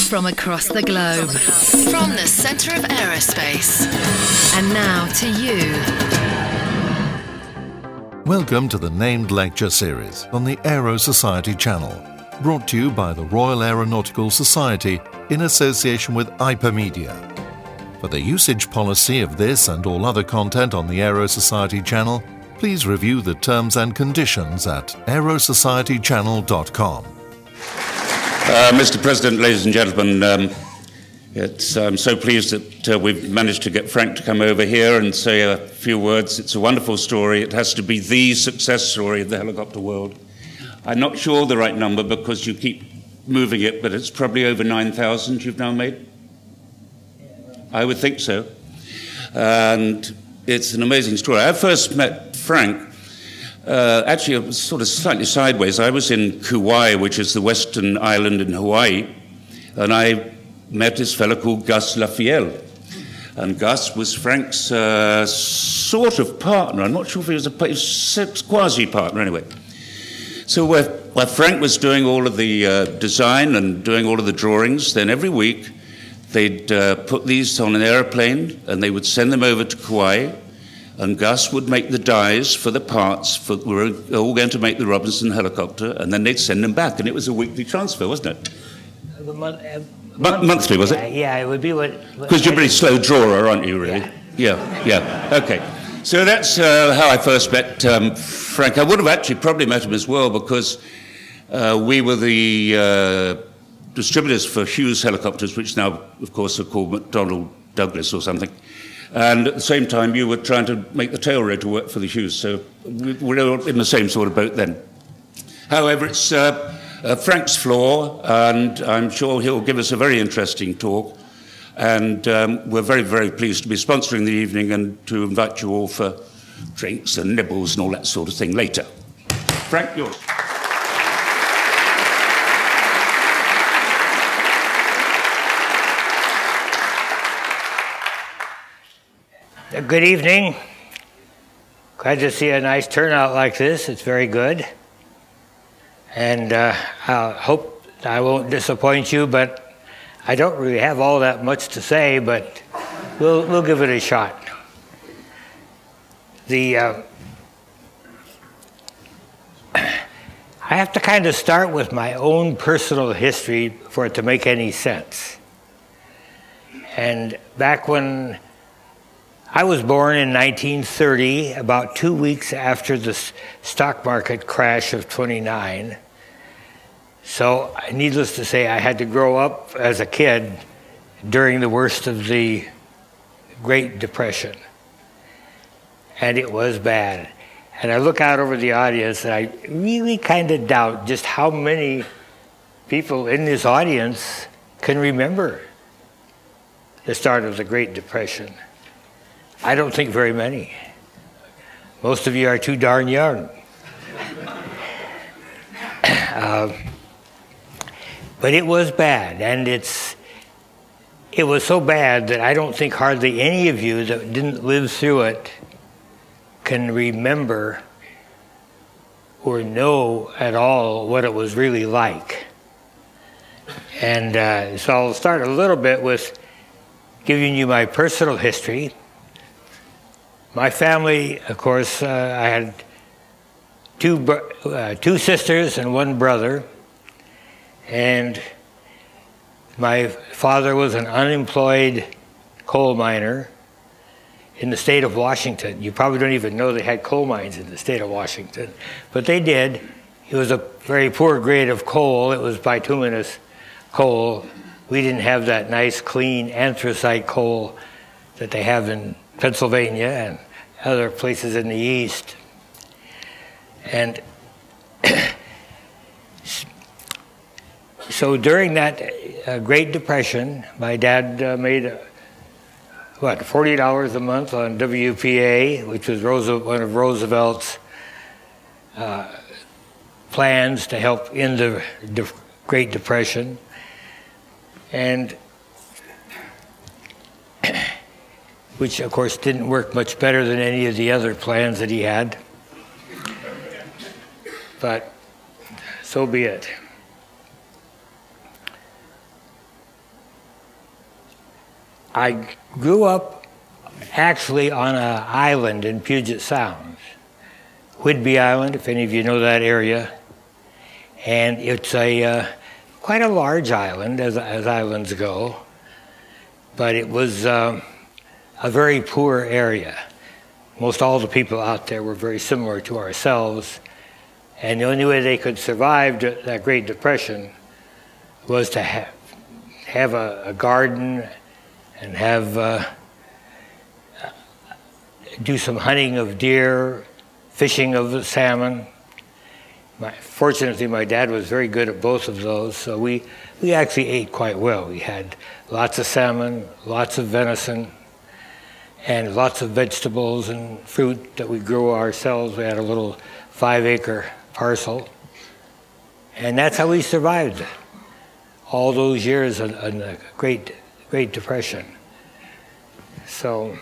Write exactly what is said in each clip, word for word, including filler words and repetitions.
from across the globe, from the center of aerospace. And now to you. Welcome to the Named Lecture Series on the Aero Society channel, brought to you by the Royal Aeronautical Society in association with Hypermedia. For the usage policy of this and all other content on the Aero Society channel, please review the terms and conditions at aero society channel dot com. Uh, Mister President, ladies and gentlemen, um, it's, I'm so pleased that uh, we've managed to get Frank to come over here and say a few words. It's a wonderful story. It has to be the success story of the helicopter world. I'm not sure the right number because you keep moving it, but it's probably over nine thousand you've now made. I would think so. And it's an amazing story. I first met Frank Uh, actually, it was sort of slightly sideways. I was in Kauai, which is the western island in Hawaii, and I met this fellow called Gus Lafielle. And Gus was Frank's uh, sort of partner. I'm not sure if he was a quasi-partner anyway. So where, where Frank was doing all of the uh, design and doing all of the drawings, then every week they'd uh, put these on an airplane and they would send them over to Kauai. And Gus would make the dies for the parts for we were all going to make the Robinson helicopter, and then they'd send them back, and it was a weekly transfer, wasn't it? The mon- uh, Mon- monthly, was yeah, it? Yeah, it would be what. Because you're a pretty slow drawer, aren't you? Really? Yeah, yeah. yeah. Okay. So that's uh, how I first met um, Frank. I would have actually probably met him as well because uh, we were the uh, distributors for Hughes helicopters, which now, of course, are called McDonnell Douglas or something. And at the same time, you were trying to make the tail rotor work for the Hughes, so we were all in the same sort of boat then. However, it's uh, uh, Frank's floor, and I'm sure he'll give us a very interesting talk. And um, we're very, very pleased to be sponsoring the evening and to invite you all for drinks and nibbles and all that sort of thing later. Frank, yours. Good evening. Glad to see a nice turnout like this. It's very good. And uh, I hope I won't disappoint you, but I don't really have all that much to say, but we'll, we'll give it a shot. The uh, I have to kind of start with my own personal history for it to make any sense. And back when I was born in nineteen thirty, about two weeks after the stock market crash of twenty-nine. So, needless to say, I had to grow up as a kid during the worst of the Great Depression. And it was bad. And I look out over the audience and I really kind of doubt just how many people in this audience can remember the start of the Great Depression. I don't think very many. Most of you are too darn young. uh, but it was bad, and it's it was so bad that I don't think hardly any of you that didn't live through it can remember or know at all what it was really like. And uh, so I'll start a little bit with giving you my personal history. My family, of course, uh, I had two bro- uh, two sisters and one brother, and my father was an unemployed coal miner in the state of Washington. You probably don't even know they had coal mines in the state of Washington, but they did. It was a very poor grade of coal. It was bituminous coal. We didn't have that nice, clean anthracite coal that they have in Pennsylvania and other places in the East. And so during that uh, Great Depression, my dad uh, made, uh, what, forty dollars a month on W P A, which was Roosevelt, one of Roosevelt's uh, plans to help end the De- Great Depression. And which, of course, didn't work much better than any of the other plans that he had. But so be it. I grew up actually on an island in Puget Sound, Whidbey Island, if any of you know that area. And it's a uh, quite a large island, as, as islands go, but it was um, a very poor area. Most all the people out there were very similar to ourselves, and the only way they could survive that Great Depression was to have, have a, a garden and have uh, do some hunting of deer, fishing of the salmon. My, fortunately, my dad was very good at both of those, so we, we actually ate quite well. We had lots of salmon, lots of venison, and lots of vegetables and fruit that we grew ourselves. We had a little five-acre parcel, and that's how we survived all those years in, in the Great, Great Depression. So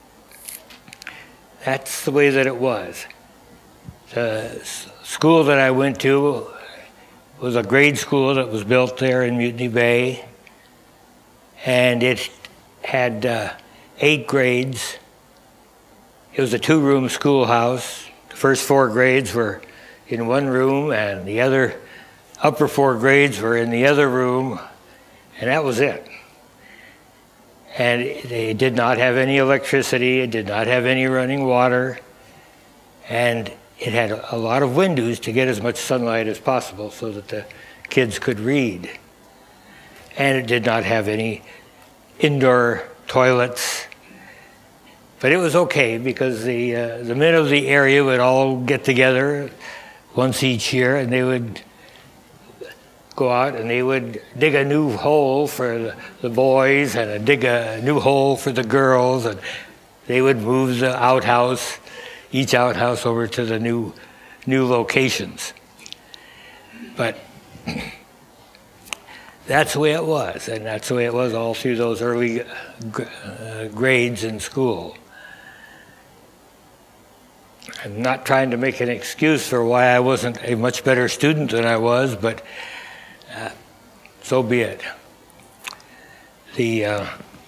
that's the way that it was. The school that I went to was a grade school that was built there in Mutiny Bay, and it had uh, eight grades. It was a two-room schoolhouse. The first four grades were in one room, and the other upper four grades were in the other room, and that was it. And it did not have any electricity, it did not have any running water, and it had a lot of windows to get as much sunlight as possible so that the kids could read. And it did not have any indoor toilets. But it was okay because the, uh, the men of the area would all get together once each year, and they would go out and they would dig a new hole for the, the boys and a dig a new hole for the girls, and they would move the outhouse, each outhouse over to the new new locations. But that's the way it was, and that's the way it was all through those early uh, grades in school. I'm not trying to make an excuse for why I wasn't a much better student than I was, but uh, so be it. The uh,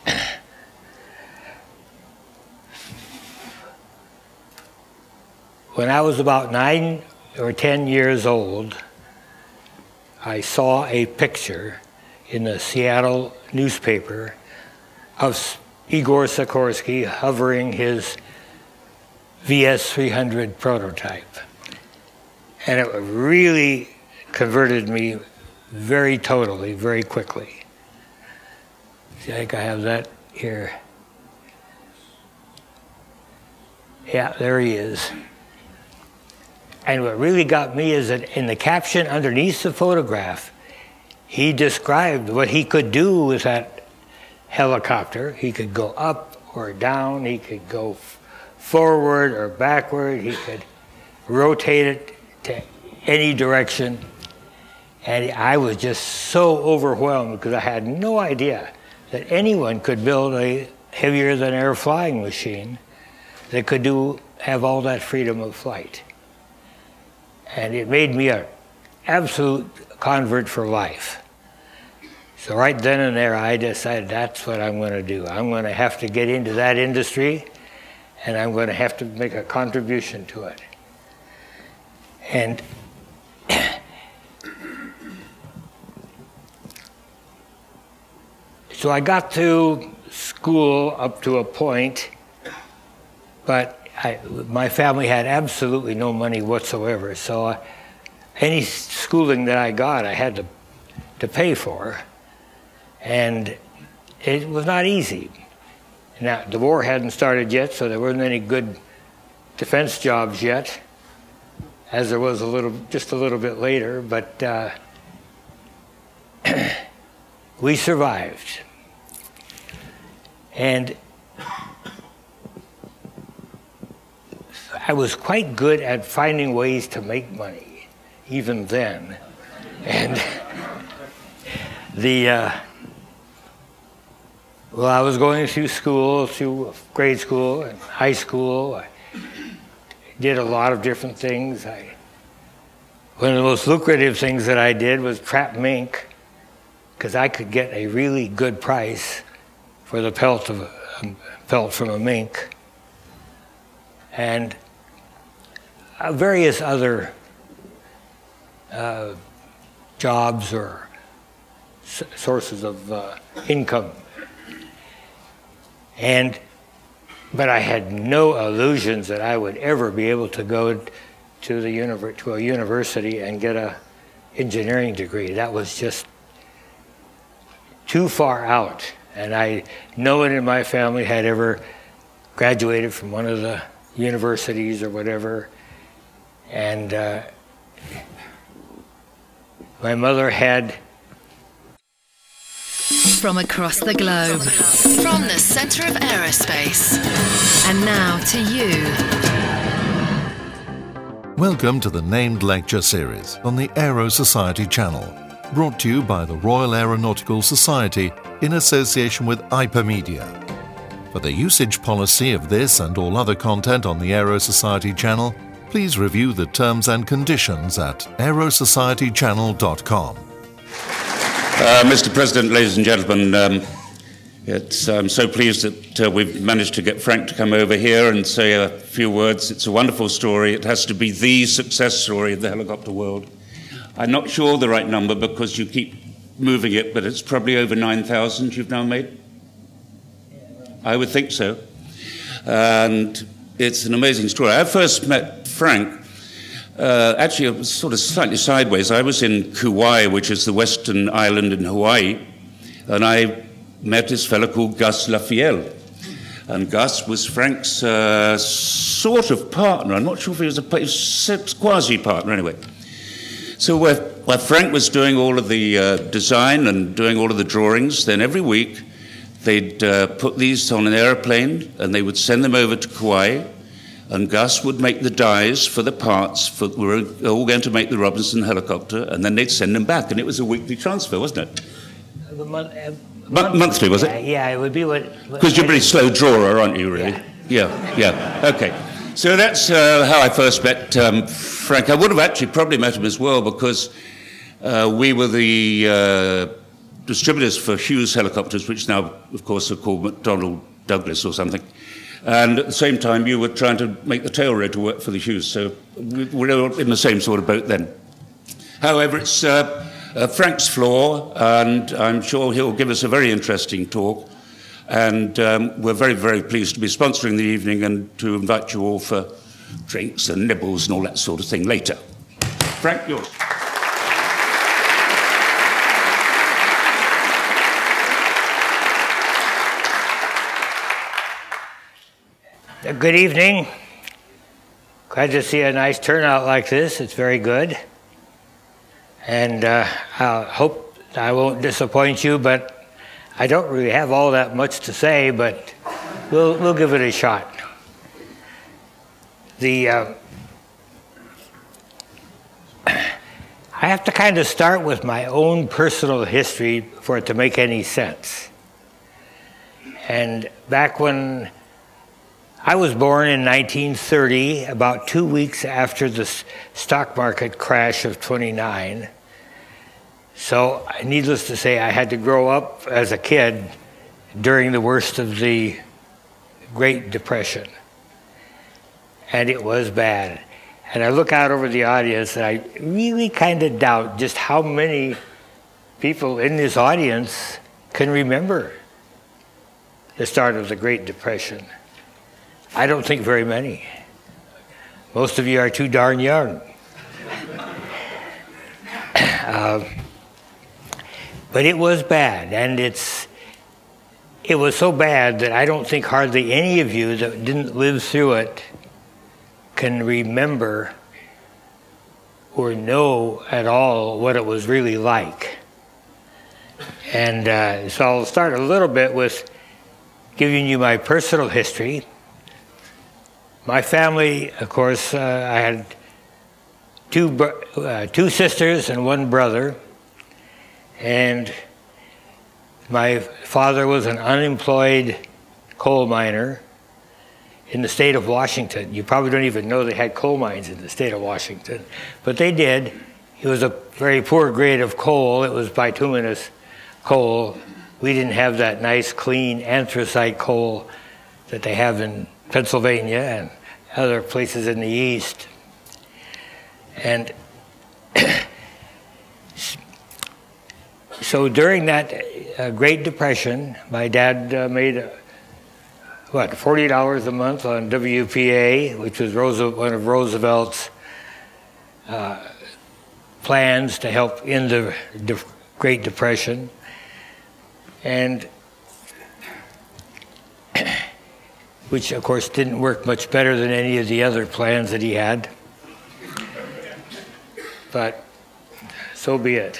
when I was about nine or ten years old, I saw a picture in the Seattle newspaper of Igor Sikorsky hovering his V S three hundred prototype. And it really converted me very totally, very quickly. See, I think I have that here. Yeah, there he is. And what really got me is that in the caption underneath the photograph, he described what he could do with that helicopter. He could go up or down, he could go forward or backward, he could rotate it to any direction. And I was just so overwhelmed because I had no idea that anyone could build a heavier than air flying machine that could do have all that freedom of flight. And it made me an absolute convert for life. So right then and there, I decided that's what I'm going to do. I'm going to have to get into that industry, and I'm going to have to make a contribution to it. And so I got to school up to a point, but I, my family had absolutely no money whatsoever, so uh, any schooling that I got, I had to, to pay for, and it was not easy. Now, the war hadn't started yet, so there weren't any good defense jobs yet, as there was a little, just a little bit later, but uh, we survived. And I was quite good at finding ways to make money, even then. And the, uh, well, I was going through school, through grade school and high school. I did a lot of different things. I, one of the most lucrative things that I did was trap mink, because I could get a really good price for the pelt of a, pelt from a mink, and uh, various other uh, jobs or s- sources of uh, income. And but I had no illusions that I would ever be able to go to the univer- to a university and get a engineering degree. That was just too far out. And I, no one in my family had ever graduated from one of the universities or whatever. And uh, my mother had... From across the globe, from the center of aerospace, and now to you. Welcome to the Named Lecture Series on the Aero Society channel, brought to you by the Royal Aeronautical Society in association with Hypermedia. For the usage policy of this and all other content on the Aero Society channel, please review the terms and conditions at aero society channel dot com. Uh, Mister President, ladies and gentlemen, um, it's, I'm so pleased that uh, we've managed to get Frank to come over here and say a few words. It's a wonderful story. It has to be the success story of the helicopter world. I'm not sure the right number because you keep moving it, but it's probably over nine thousand you've now made. I would think so. And it's an amazing story. I first met Frank, uh, actually it was sort of slightly sideways. I was in Kauai, which is the western island in Hawaii, and I met this fellow called Gus Lafielle. And Gus was Frank's uh, sort of partner. I'm not sure if he was a, he was quasi-partner anyway. So where, where Frank was doing all of the uh, design and doing all of the drawings, then every week they'd uh, put these on an airplane and they would send them over to Kauai, and Gus would make the dies for the parts for we were all going to make the Robinson helicopter, and then they'd send them back, and it was a weekly transfer, wasn't it? The month, uh, Mon- monthly, was yeah, it? Yeah, it would be what... Because you're a pretty slow drawer, aren't you, really? Yeah, yeah, yeah. Okay. So that's uh, how I first met um, Frank. I would have actually probably met him as well because uh, we were the uh, distributors for Hughes helicopters, which now, of course, are called McDonnell Douglas or something. And at the same time, you were trying to make the tail rotor work for the Hughes. So we were in the same sort of boat then. However, it's uh, uh, Frank's floor, and I'm sure he'll give us a very interesting talk. And um, we're very, very pleased to be sponsoring the evening and to invite you all for drinks and nibbles and all that sort of thing later. Frank, yours. Good evening. Glad to see a nice turnout like this. It's very good. And uh, I hope I won't disappoint you, but I don't really have all that much to say, but we'll we'll give it a shot. The uh, I have to kind of start with my own personal history for it to make any sense. And back when I was born in nineteen thirty, about two weeks after the stock market crash of twenty-nine. So, needless to say, I had to grow up as a kid during the worst of the Great Depression. And it was bad. And I look out over the audience and I really kind of doubt just how many people in this audience can remember the start of the Great Depression. I don't think very many. Most of you are too darn young. uh, but it was bad, and it's it was so bad that I don't think hardly any of you that didn't live through it can remember or know at all what it was really like. And uh, so I'll start a little bit with giving you my personal history. My family, of course, uh, I had two bro- uh, two sisters and one brother, and my father was an unemployed coal miner in the state of Washington. You probably don't even know they had coal mines in the state of Washington, but they did. It was a very poor grade of coal. It was bituminous coal, we didn't have that nice, clean anthracite coal that they have in Pennsylvania and other places in the East. And so during that uh, Great Depression, my dad uh, made, uh, what, forty dollars a month on W P A, which was Roosevelt, one of Roosevelt's uh, plans to help end the De- Great Depression. And which, of course, didn't work much better than any of the other plans that he had. But so be it.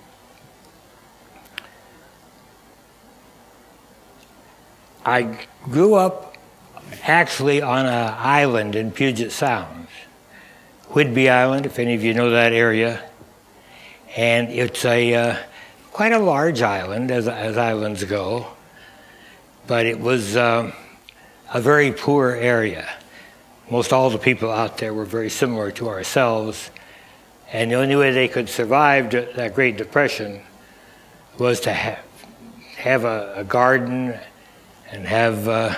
I grew up actually on an island in Puget Sound, Whidbey Island, if any of you know that area. And it's a uh, quite a large island, as, as islands go, but it was um, a very poor area. Most all the people out there were very similar to ourselves, and the only way they could survive that Great Depression was to have, have a, a garden and have uh,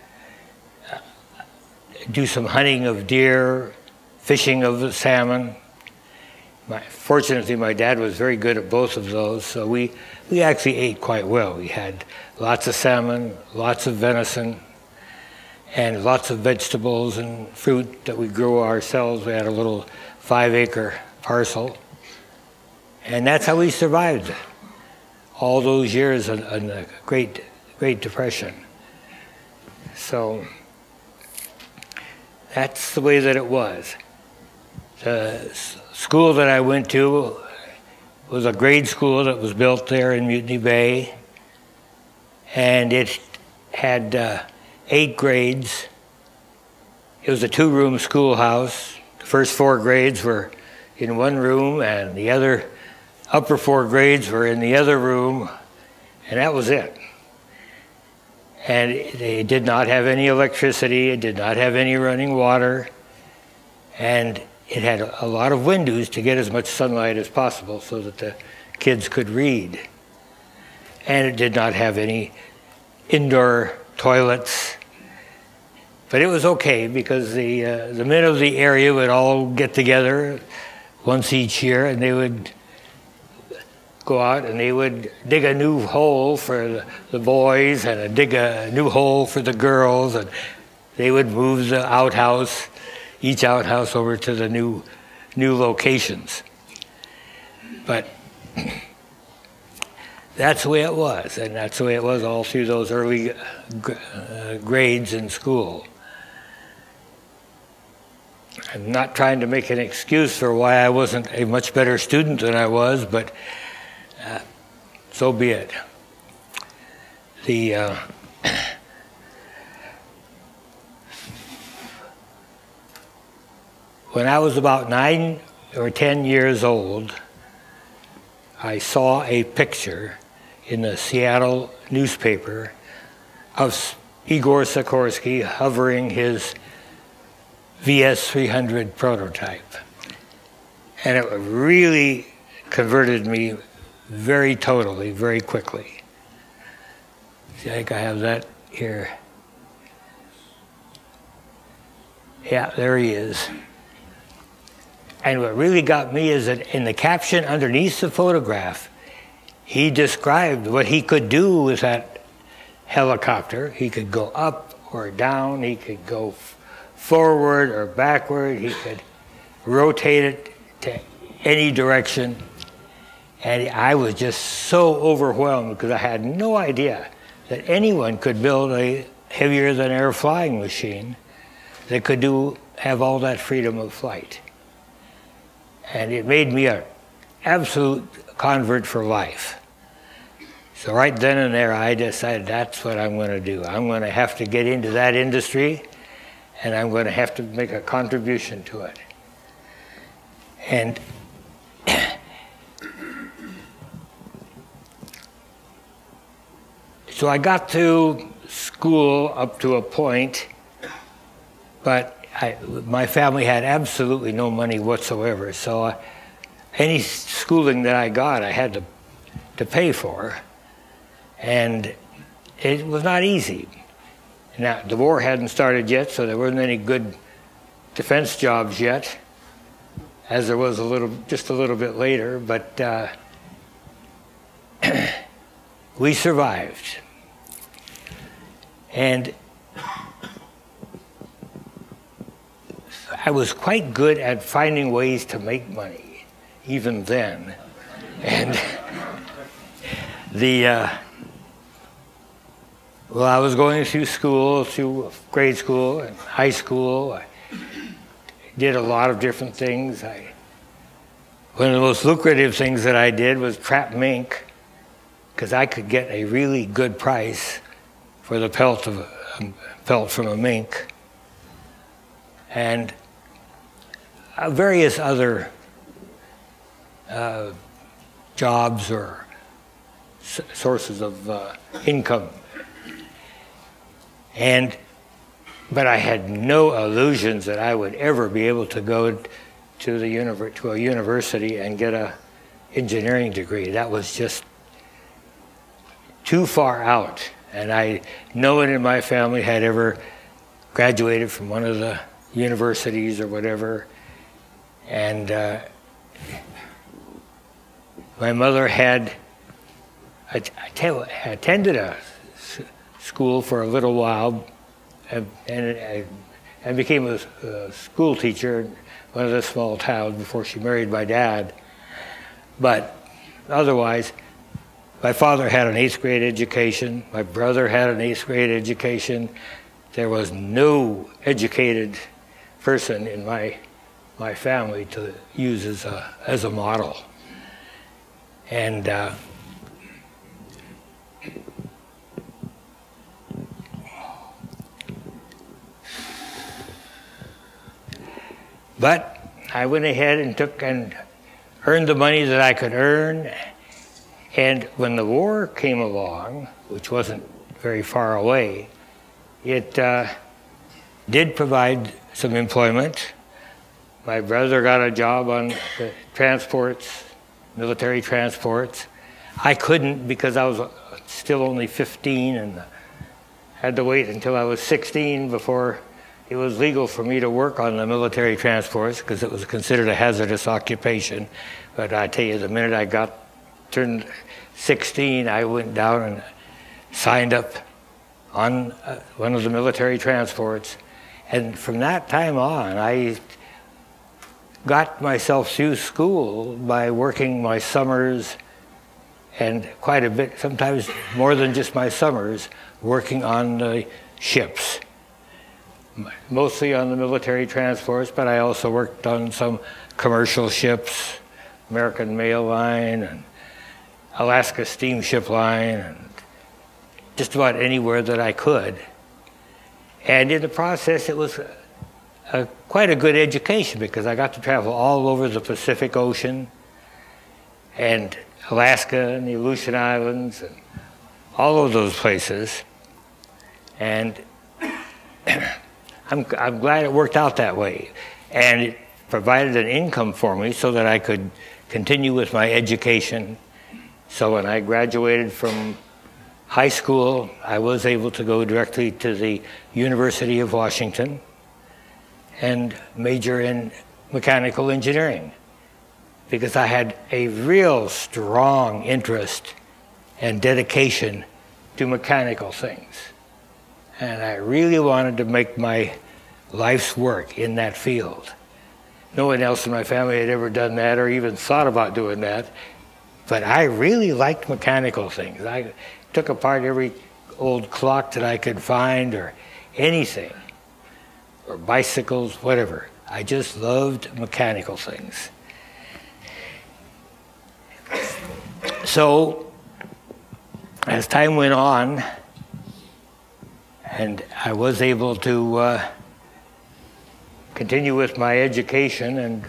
do some hunting of deer, fishing of the salmon. My, fortunately, my dad was very good at both of those, so we, we actually ate quite well. We had lots of salmon, lots of venison, and lots of vegetables and fruit that we grew ourselves. We had a little five-acre parcel, and that's how we survived all those years in, in the Great, Great Depression. So that's the way that it was. The school that I went to was a grade school that was built there in Mutiny Bay, and it had uh, eight grades. It was a two-room schoolhouse. The first four grades were in one room, and the other upper four grades were in the other room, and that was it. And they did not have any electricity, it did not have any running water, and it had a lot of windows to get as much sunlight as possible so that the kids could read. And it did not have any indoor toilets. But it was okay because the uh, the men of the area would all get together once each year, and they would go out and they would dig a new hole for the, the boys and a dig a new hole for the girls, and they would move the outhouse, each outhouse over to the new new locations. But that's the way it was, and that's the way it was all through those early uh, grades in school. I'm not trying to make an excuse for why I wasn't a much better student than I was, but uh, so be it. The uh, when I was about nine or ten years old, I saw a picture in the Seattle newspaper of Igor Sikorsky hovering his V S three hundred prototype. And it really converted me very totally, very quickly. See, I think I have that here. Yeah, there he is. And what really got me is that in the caption underneath the photograph, he described what he could do with that helicopter. He could go up or down, he could go forward or backward, he could rotate it to any direction. And I was just so overwhelmed because I had no idea that anyone could build a heavier than air flying machine that could do have all that freedom of flight. And it made me an absolute convert for life. So right then and there, I decided that's what I'm going to do. I'm going to have to get into that industry, and I'm going to have to make a contribution to it. And so I got to school up to a point, but I, my family had absolutely no money whatsoever, so uh, any schooling that I got, I had to, to pay for. And it was not easy. Now, the war hadn't started yet, so there weren't any good defense jobs yet, as there was a little, just a little bit later, but uh, we survived. And I was quite good at finding ways to make money, even then. And the, uh, well, I was going through school, through grade school and high school. I did a lot of different things. I, one of the most lucrative things that I did was trap mink, because I could get a really good price for the pelt of a, a pelt from a mink, and uh, various other uh, jobs or s sources of uh, income. And, but I had no illusions that I would ever be able to go to the univer to a university and get a engineering degree. That was just too far out. And I, no one in my family had ever graduated from one of the universities or whatever. And uh, my mother had I, I attended a school for a little while, and, and I became a, a school teacher in one of the small towns before she married my dad. But otherwise, my father had an eighth grade education. My brother had an eighth grade education. There was no educated person in my my family to use as a as a model. And uh, but I went ahead and took and earned the money that I could earn. And when the war came along, which wasn't very far away, it uh, did provide some employment. My brother got a job on the transports, military transports. I couldn't because I was still only fifteen and had to wait until I was sixteen before it was legal for me to work on the military transports, because it was considered a hazardous occupation. But I tell you, the minute I got turned sixteen, I went down and signed up on uh, one of the military transports. And from that time on, I got myself through school by working my summers, and quite a bit, sometimes more than just my summers, working on the ships. Mostly on the military transports, but I also worked on some commercial ships, American Mail Line and Alaska Steamship Line, and just about anywhere that I could. And in the process, it was a, a, quite a good education, because I got to travel all over the Pacific Ocean and Alaska and the Aleutian Islands and all of those places. And I'm, I'm glad it worked out that way. And it provided an income for me so that I could continue with my education. So when I graduated from high school, I was able to go directly to the University of Washington and major in mechanical engineering, because I had a real strong interest and dedication to mechanical things. And I really wanted to make my life's work in that field. No one else in my family had ever done that or even thought about doing that. But I really liked mechanical things. I took apart every old clock that I could find, or anything, or bicycles, whatever. I just loved mechanical things. So, as time went on, and I was able to uh, continue with my education and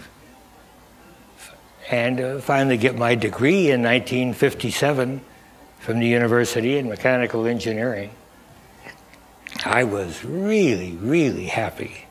and uh, finally get my degree in nineteen fifty-seven from the university in mechanical engineering. I was really, really happy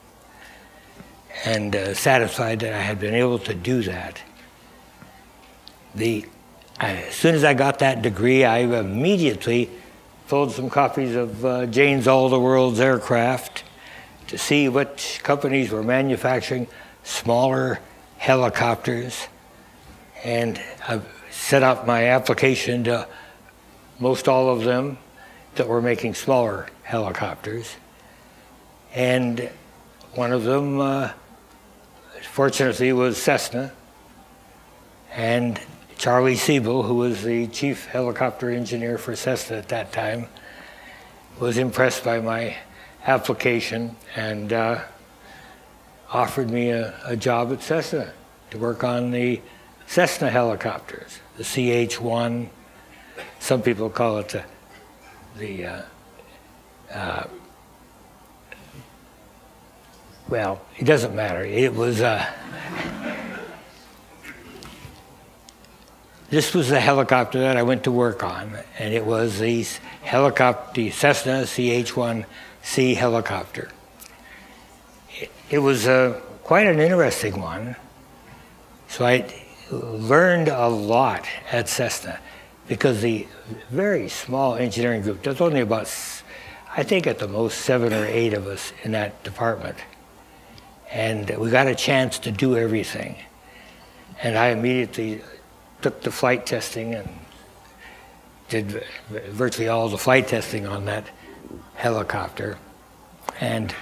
and uh, satisfied that I had been able to do that. The as soon as I got that degree, I immediately sold some copies of uh, Jane's All the World's Aircraft to see what companies were manufacturing smaller helicopters. And I set up my application to most all of them that were making smaller helicopters. And one of them, uh, fortunately, was Cessna. And Charlie Siebel, who was the chief helicopter engineer for Cessna at that time, was impressed by my application and uh, offered me a, a job at Cessna to work on the Cessna helicopters, the C H one. Some people call it the, the uh, uh, well, it doesn't matter. It was, uh, this was the helicopter that I went to work on, and it was the helicopter, the Cessna C H one C helicopter. It, it was uh, quite an interesting one. So I learned a lot at Cessna because the very small engineering group, there's only about, I think at the most seven or eight of us in that department. And we got a chance to do everything. And I immediately took the flight testing and did virtually all the flight testing on that helicopter. And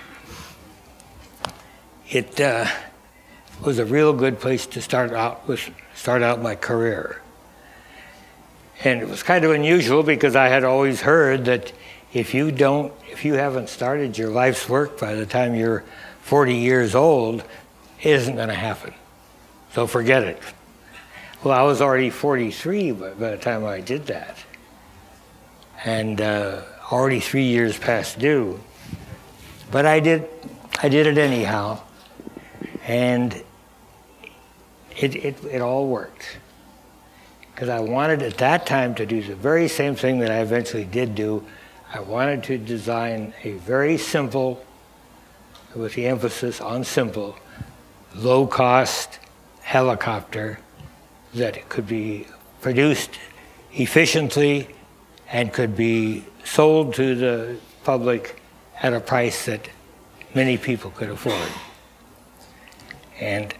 it uh, was a real good place to start out with, start out my career. And it was kind of unusual because I had always heard that if you don't, if you haven't started your life's work by the time you're forty years old, it isn't going to happen. So forget it. Well, I was already forty-three by, by the time I did that. And uh, already three years past due. But I did, I did it anyhow. And it, it, it all worked. Because I wanted at that time to do the very same thing that I eventually did do. I wanted to design a very simple, with the emphasis on simple, low-cost helicopter that could be produced efficiently and could be sold to the public at a price that many people could afford. And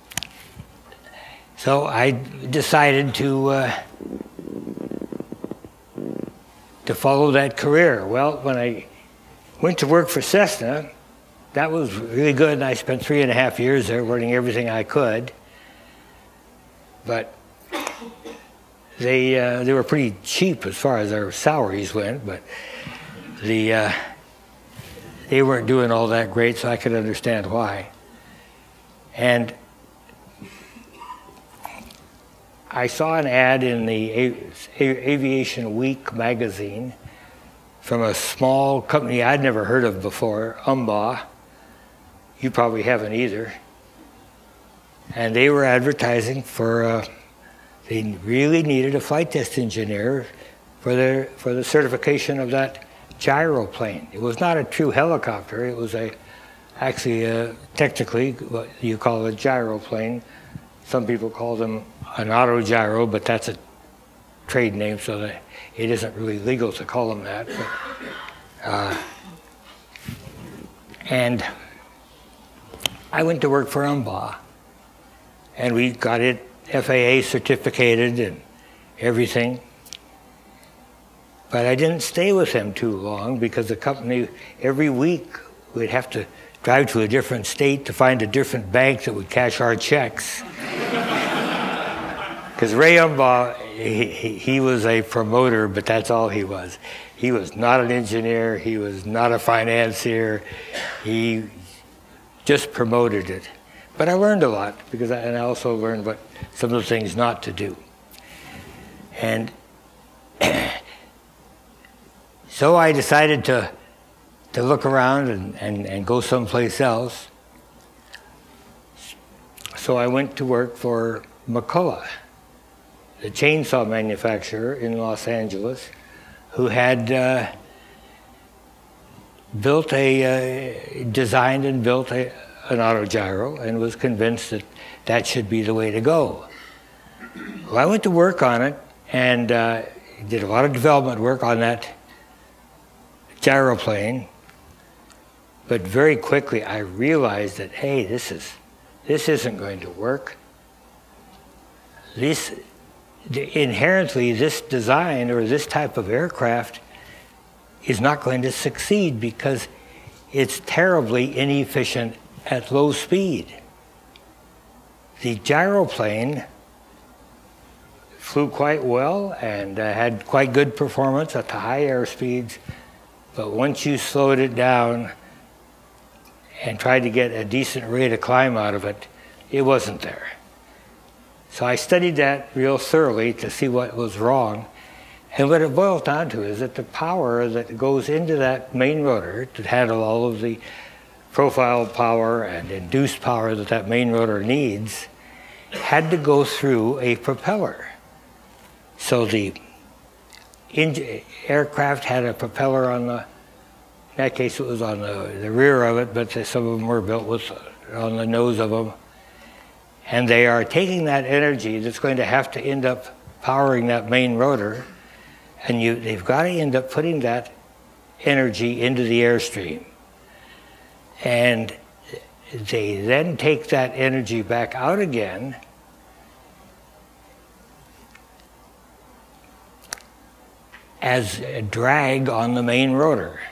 so I decided to uh, to follow that career. Well, when I went to work for Cessna, that was really good, and I spent three and a half years there learning everything I could. But they uh, they were pretty cheap as far as their salaries went, but the uh, they weren't doing all that great, so I could understand why. And I saw an ad in the Aviation Week magazine from a small company I'd never heard of before, Umbach. You probably haven't either. And they were advertising for, uh, they really needed a flight test engineer for their for the certification of that gyroplane. It was not a true helicopter. It was a, actually, uh, technically, what you call a gyroplane. Some people call them an autogyro, but that's a trade name, so that it isn't really legal to call them that. But, uh, and I went to work for Umbach, and we got it F A A certificated and everything. But I didn't stay with them too long because the company, every week, we'd have to drive to a different state to find a different bank that would cash our checks. Because Ray Umbach, he, he, he was a promoter, but that's all he was. He was not an engineer. He was not a financier. He just promoted it. But I learned a lot, because I, and I also learned what some of the things not to do. And so I decided to to look around and, and, and go someplace else. So I went to work for McCulloch, the chainsaw manufacturer in Los Angeles, who had uh, built a, uh, designed and built a, an autogyro and was convinced that that should be the way to go. Well, I went to work on it, and uh, did a lot of development work on that gyroplane. But very quickly I realized that, hey, this is this isn't going to work. This inherently, this design or this type of aircraft is not going to succeed because it's terribly inefficient at low speed. The gyroplane flew quite well and uh, had quite good performance at the high air speeds, but once you slowed it down and tried to get a decent rate of climb out of it, it wasn't there. So I studied that real thoroughly to see what was wrong. And what it boils down to is that the power that goes into that main rotor to handle all of the profile power and induced power that that main rotor needs had to go through a propeller. So the aircraft had a propeller on the, in that case it was on the, the rear of it, but some of them were built with on the nose of them. And they are taking that energy that's going to have to end up powering that main rotor, and you, they've got to end up putting that energy into the airstream. And they then take that energy back out again as a drag on the main rotor.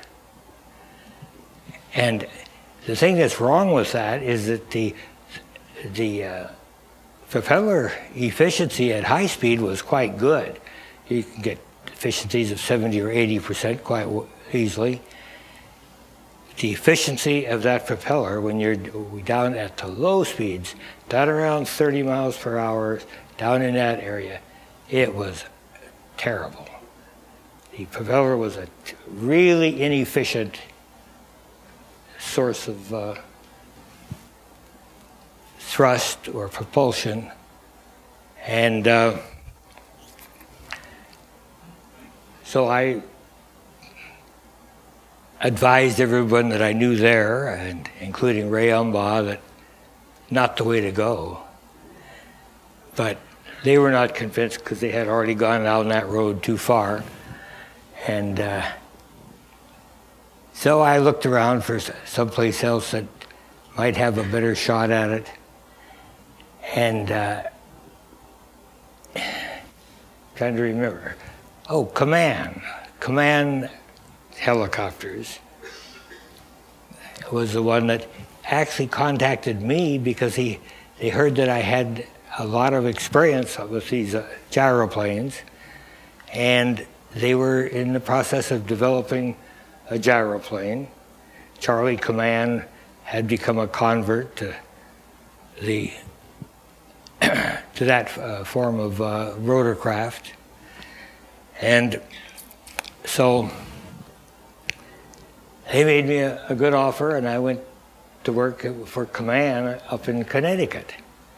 And the thing that's wrong with that is that the the uh, propeller efficiency at high speed was quite good. You can get efficiencies of seventy or eighty percent quite easily. The efficiency of that propeller when you're down at the low speeds, down around thirty miles per hour, down in that area, it was terrible. The propeller was a really inefficient source of uh, thrust or propulsion, and uh, so I advised everyone that I knew there, and including Ray Umbaugh, that not the way to go. But they were not convinced because they had already gone down that road too far, and uh, so I looked around for someplace else that might have a better shot at it. And uh, trying to remember. Oh, Kaman. Kaman Helicopters was the one that actually contacted me because he they heard that I had a lot of experience with these uh, gyroplanes, and they were in the process of developing a gyroplane. Charlie Kaman had become a convert to the to that uh, form of uh, rotorcraft. And so they made me a, a good offer, and I went to work for Kaman up in Connecticut.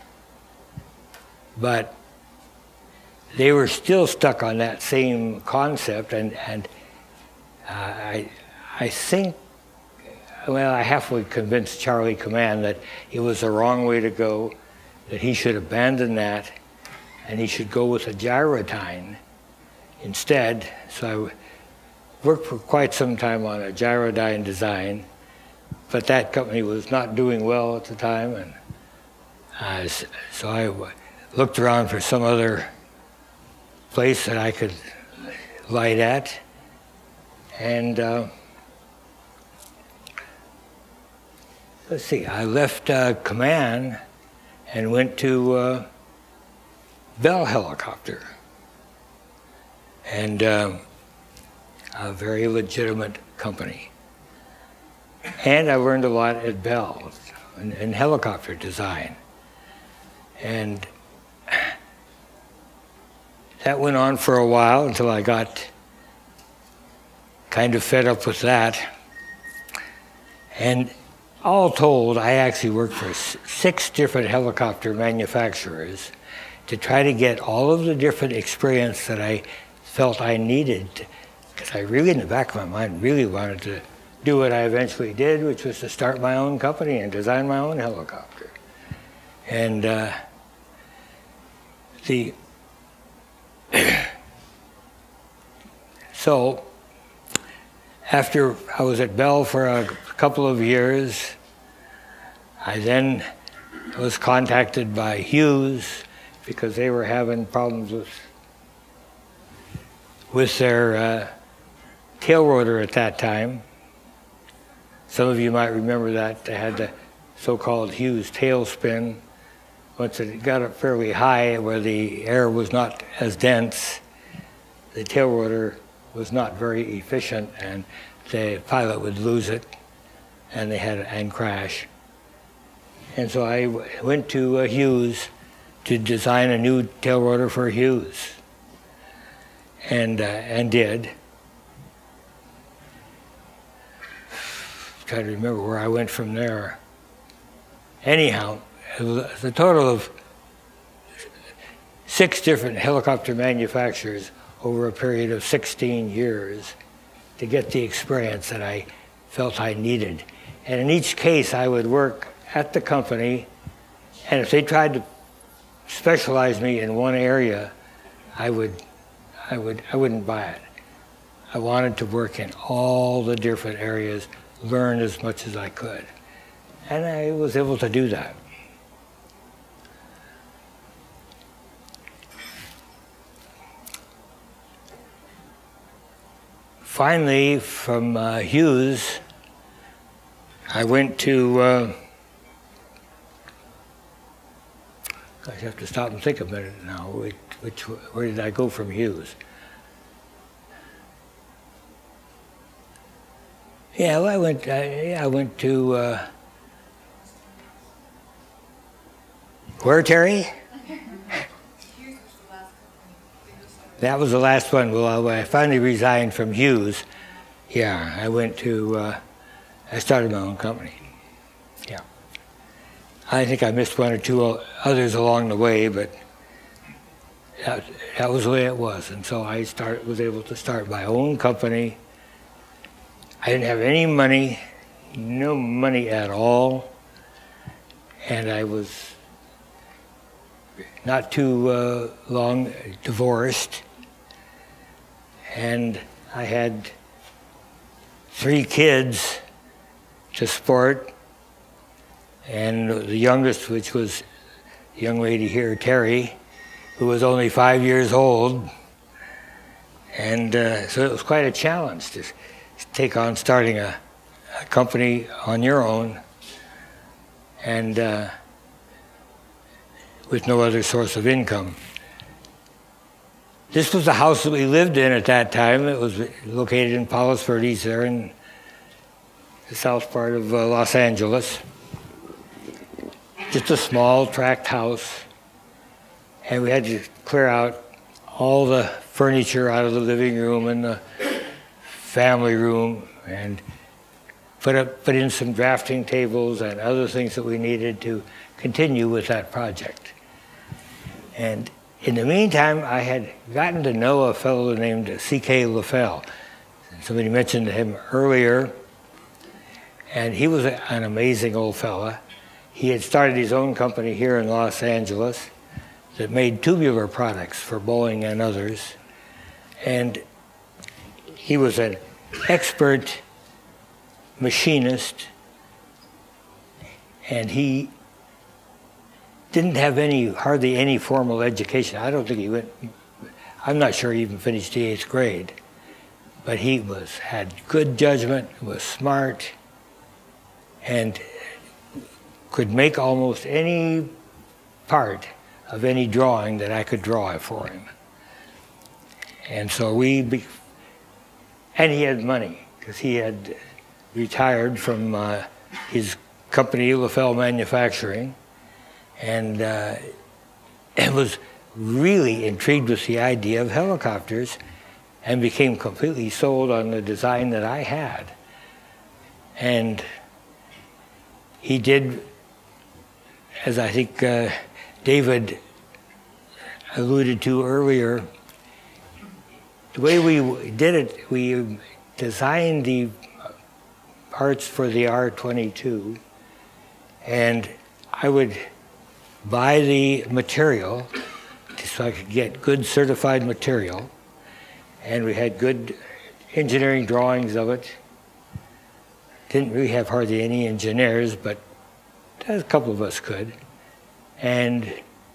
But they were still stuck on that same concept, and, and uh, I, I think, well, I halfway convinced Charlie Kaman that it was the wrong way to go, that he should abandon that, and he should go with a Gyrodyne instead. So I worked for quite some time on a Gyrodyne design, but that company was not doing well at the time, and uh, so I looked around for some other place that I could light at, and uh, let's see, I left uh, Kaman and went to uh, Bell Helicopter, and uh, a very legitimate company. And I learned a lot at Bell in, in helicopter design. And that went on for a while until I got kind of fed up with that. And all told, I actually worked for six different helicopter manufacturers to try to get all of the different experience that I felt I needed, because I really, in the back of my mind, really wanted to do what I eventually did, which was to start my own company and design my own helicopter. And uh, the So after I was at Bell for a couple of years, I then was contacted by Hughes because they were having problems with with their uh, tail rotor at that time. Some of you might remember that. They had the so-called Hughes tailspin. Once it got up fairly high where the air was not as dense, the tail rotor was not very efficient and the pilot would lose it and they had and crash. And so I went to uh, Hughes to design a new tail rotor for Hughes, and uh, and did. Trying to remember where I went from there. Anyhow, it was a total of six different helicopter manufacturers over a period of sixteen years to get the experience that I felt I needed. And in each case, I would work at the company, and if they tried to specialize me in one area, I would, I would, I wouldn't buy it. I wanted to work in all the different areas, learn as much as I could, and I was able to do that. Finally, from uh, Hughes, I went to. Uh, I have to stop and think a minute now. Which, which, where did I go from Hughes? Yeah, well, I went. I, I went to uh, where, Terry? That was the last one. Well, I finally resigned from Hughes. Yeah, I went to. Uh, I started my own company. Yeah. I think I missed one or two others along the way, but that, that was the way it was. And so I start, was able to start my own company. I didn't have any money, no money at all. And I was not too uh, long divorced. And I had three kids to support. And the youngest, which was the young lady here, Terry, who was only five years old. And uh, so it was quite a challenge to take on starting a, a company on your own and uh, with no other source of income. This was the house that we lived in at that time. It was located in Palos Verdes there in the south part of uh, Los Angeles. Just a small tract house, and we had to clear out all the furniture out of the living room and the family room and put up, put in some drafting tables and other things that we needed to continue with that project. And in the meantime, I had gotten to know a fellow named C K LaFell. Somebody mentioned him earlier, and he was an amazing old fella. He had started his own company here in Los Angeles that made tubular products for Boeing and others. And he was an expert machinist, and he didn't have any, hardly any formal education. I don't think he went, I'm not sure he even finished the eighth grade. But he was, had good judgment, was smart, and could make almost any part of any drawing that I could draw for him. And so we, be, and he had money, because he had retired from uh, his company, LaFell Manufacturing, and uh, and was really intrigued with the idea of helicopters and became completely sold on the design that I had. And he did, as I think uh, David alluded to earlier, the way we did it, we designed the parts for the R twenty-two, and I would buy the material so I could get good certified material, and we had good engineering drawings of it. Didn't really have hardly any engineers, but a couple of us could. And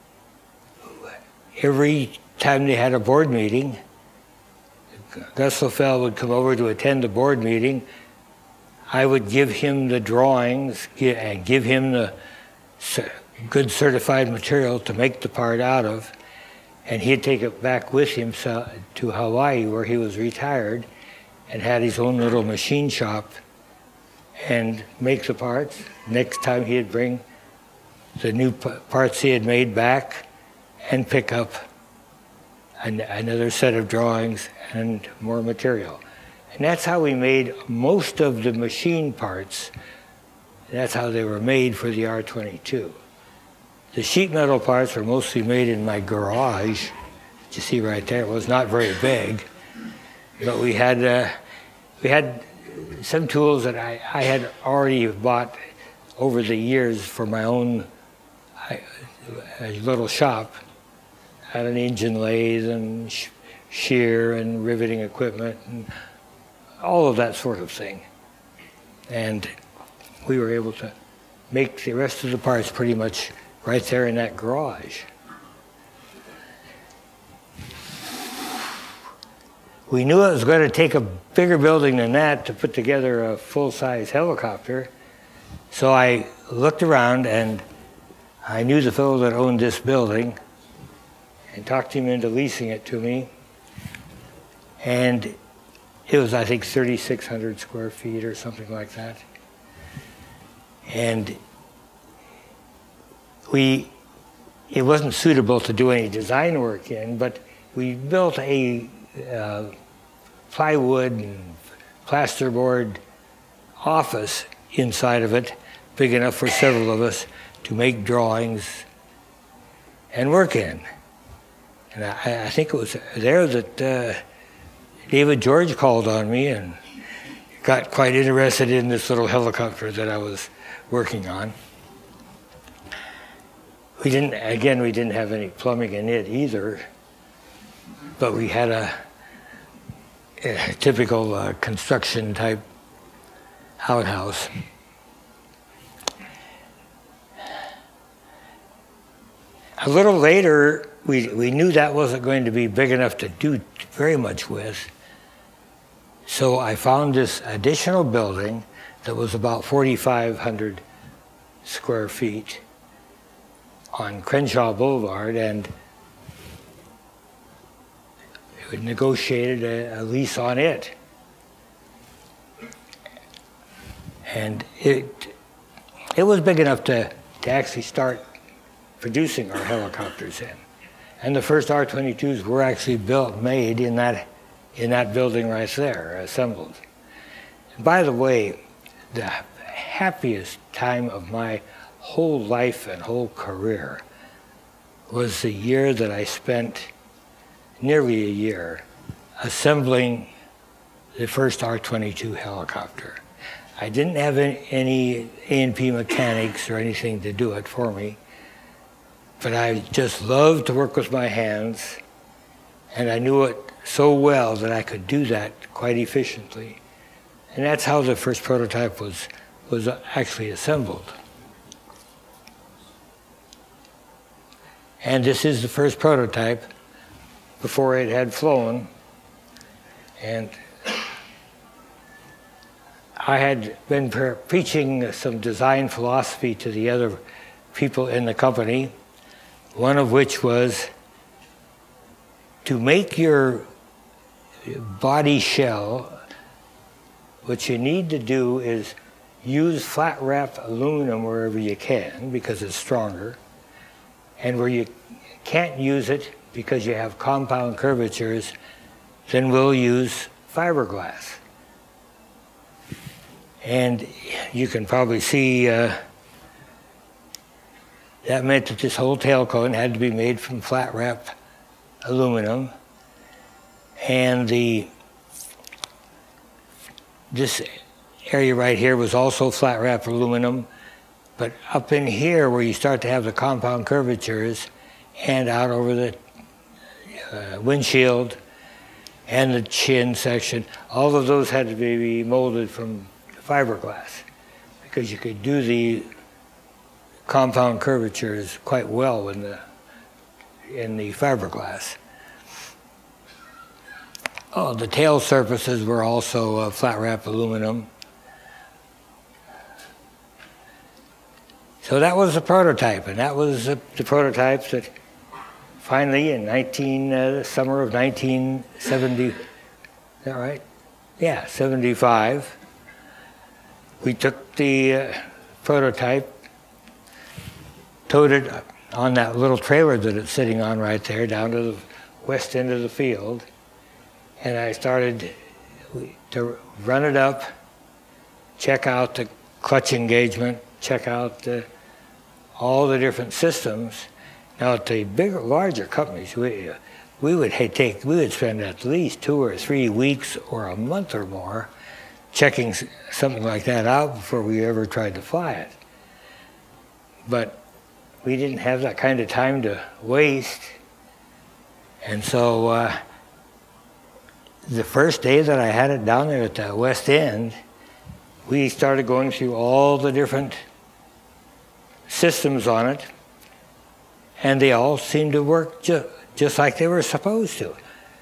every time they had a board meeting, Gus Lefel would come over to attend the board meeting. I would give him the drawings and give him the good certified material to make the part out of, and he'd take it back with him to Hawaii, where he was retired and had his own little machine shop and make the parts. Next time he'd bring the new parts he had made back and pick up an, another set of drawings and more material. And that's how we made most of the machine parts. That's how they were made for the R twenty-two. The sheet metal parts were mostly made in my garage. You see right there, it was not very big, but we had uh, we had some tools that I, I had already bought over the years for my own I, a little shop. I had an engine lathe and sh shear and riveting equipment and all of that sort of thing. And we were able to make the rest of the parts pretty much right there in that garage. We knew it was going to take a bigger building than that to put together a full-size helicopter. So I looked around and I knew the fellow that owned this building and talked him into leasing it to me. And it was, I think, thirty-six hundred square feet or something like that. And we, it wasn't suitable to do any design work in, but we built a uh, plywood and plasterboard office inside of it, big enough for several of us to make drawings and work in. And I, I think it was there that uh, David George called on me and got quite interested in this little helicopter that I was working on. We didn't, again, we didn't have any plumbing in it either, but we had a, a typical uh, construction type outhouse. A little later, we, we knew that wasn't going to be big enough to do very much with. So I found this additional building that was about forty-five hundred square feet on Crenshaw Boulevard, and we negotiated a, a lease on it. And it, it was big enough to, to actually start producing our helicopters in. And the first R twenty-twos were actually built, made in that, in that building right there, assembled. And by the way, the happiest time of my whole life and whole career was the year that I spent, nearly a year, assembling the first R twenty-two helicopter. I didn't have any A and P mechanics or anything to do it for me, but I just loved to work with my hands, and I knew it so well that I could do that quite efficiently. And that's how the first prototype was, was actually assembled. And this is the first prototype before it had flown. And I had been pre preaching some design philosophy to the other people in the company, one of which was to make your body shell, what you need to do is use flat wrap aluminum wherever you can because it's stronger, and where you can't use it because you have compound curvatures, then we'll use fiberglass. And you can probably see uh, that meant that this whole tail cone had to be made from flat wrap aluminum, and the this area right here was also flat wrap aluminum, but up in here where you start to have the compound curvatures and out over the uh, windshield, and the chin section, all of those had to be molded from fiberglass because you could do the compound curvatures quite well in the in the fiberglass. Oh, the tail surfaces were also uh, flat wrap aluminum. So that was the prototype, and that was the, the prototype that finally in nineteen uh, summer of nineteen seventy, is that right? Yeah, seventy-five. We took the uh, prototype, towed it on that little trailer that it's sitting on right there down to the west end of the field, and I started to run it up, check out the clutch engagement, check out the, all the different systems. Now at the bigger, larger companies, we we would hey, take we would spend at least two or three weeks or a month or more checking something like that out before we ever tried to fly it. But we didn't have that kind of time to waste, and so uh, the first day that I had it down there at the West End, we started going through all the different systems on it, and they all seemed to work ju- just like they were supposed to.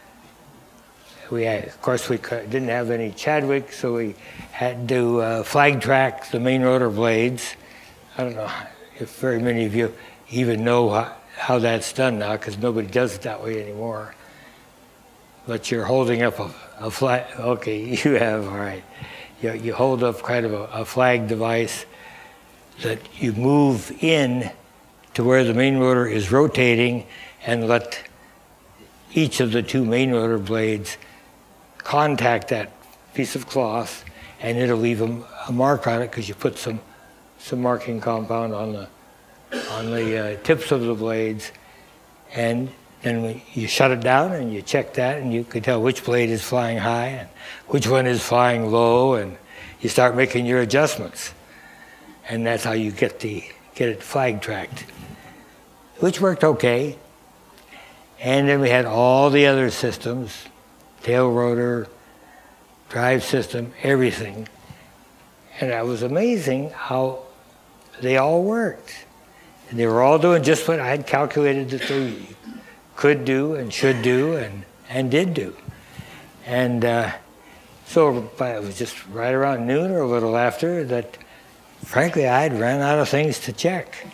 We had, of course, we didn't have any Chadwick, so we had to uh, flag track the main rotor blades. I don't know if very many of you even know how, how that's done now, because nobody does it that way anymore. But you're holding up a, a flag. Okay, you have, all right. You, you hold up kind of a, a flag device that you move in to where the main rotor is rotating and let each of the two main rotor blades contact that piece of cloth, and it'll leave a, a mark on it because you put some some marking compound on the on the uh, tips of the blades, and then when you shut it down and you check that, and you can tell which blade is flying high and which one is flying low, and you start making your adjustments, and that's how you get the get it flag tracked, which worked okay. And then we had all the other systems, tail rotor, drive system, everything. And it was amazing how they all worked. And they were all doing just what I had calculated that they could do and should do and, and did do. And uh, so it was just right around noon or a little after that, frankly, I had ran out of things to check.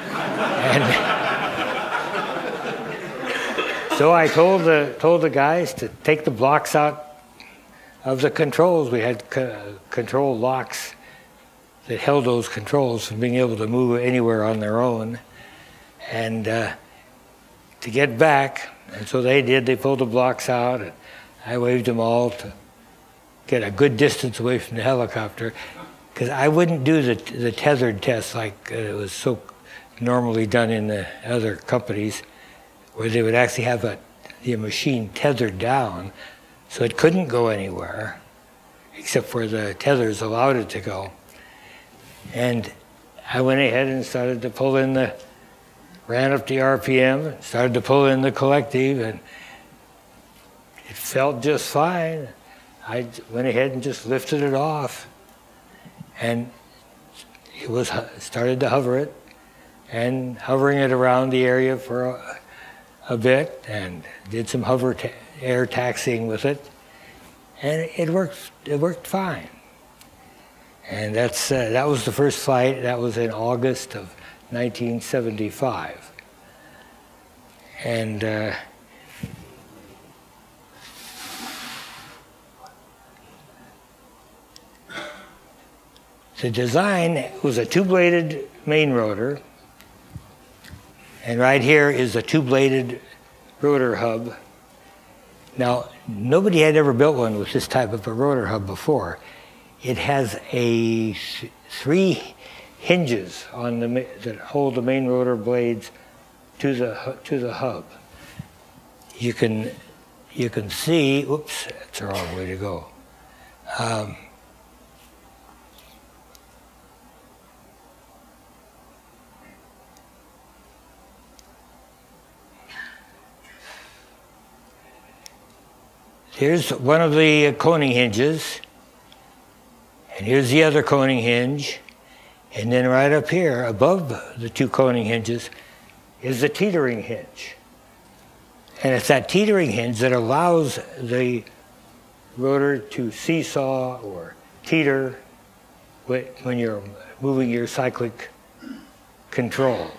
And so I told the told the guys to take the blocks out of the controls. We had co- control locks that held those controls from being able to move anywhere on their own, and uh, to get back. And so they did. They pulled the blocks out, and I waved them all to get a good distance away from the helicopter, because I wouldn't do the the tethered test like uh, it was so normally done in the other companies, where they would actually have a, the machine tethered down so it couldn't go anywhere except where the tethers allowed it to go. And I went ahead and started to pull in the, ran up the R P M, started to pull in the collective, and it felt just fine. I went ahead and just lifted it off, and it was started to hover it, and hovering it around the area for a, a bit, and did some hover ta- air taxiing with it, and it worked. It worked fine. And that's uh, that was the first flight. That was in August of nineteen seventy-five, and uh, the design was a two-bladed main rotor. And right here is a two-bladed rotor hub. Now, nobody had ever built one with this type of a rotor hub before. It has a th- three hinges on the that hold the main rotor blades to the to the hub. You can you can see. Oops, that's the wrong way to go. Um, here's one of the coning hinges, and here's the other coning hinge, and then right up here, above the two coning hinges, is the teetering hinge. And it's that teetering hinge that allows the rotor to seesaw or teeter when you're moving your cyclic control.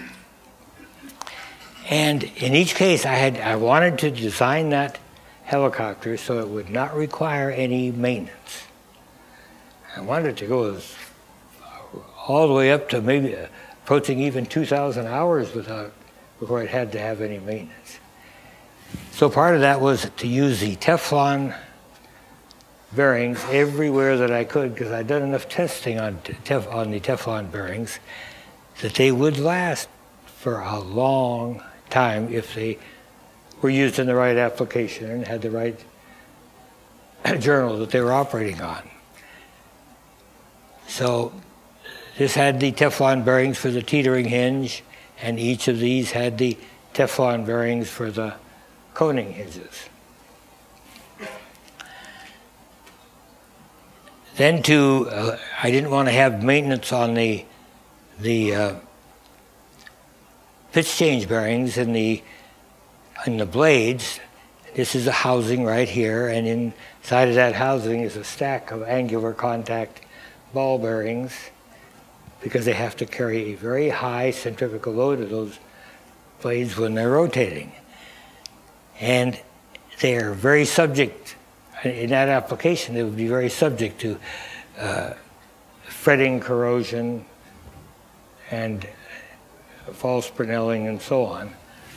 And in each case, I had I wanted to design that helicopter so it would not require any maintenance. I wanted it to go as, all the way up to maybe approaching even two thousand hours without before it had to have any maintenance. So part of that was to use the Teflon bearings everywhere that I could, because I'd done enough testing on, tef, on the Teflon bearings that they would last for a long time if they were used in the right application and had the right journal that they were operating on. So this had the Teflon bearings for the teetering hinge, and each of these had the Teflon bearings for the coning hinges. Then to, uh, I didn't want to have maintenance on the the uh, pitch change bearings in the in the blades. This is a housing right here, and inside of that housing is a stack of angular contact ball bearings, because they have to carry a very high centrifugal load of those blades when they're rotating. And they are very subject, in that application, they would be very subject to uh, fretting, corrosion, and false Brinelling, and so on.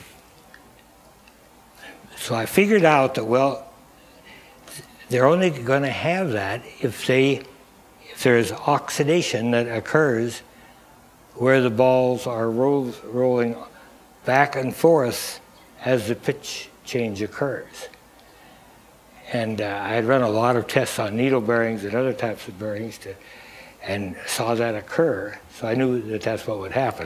So I figured out that, well, they're only going to have that if they, if there's oxidation that occurs where the balls are roll, rolling back and forth as the pitch change occurs. And uh, I had run a lot of tests on needle bearings and other types of bearings to, and saw that occur, so I knew that that's what would happen.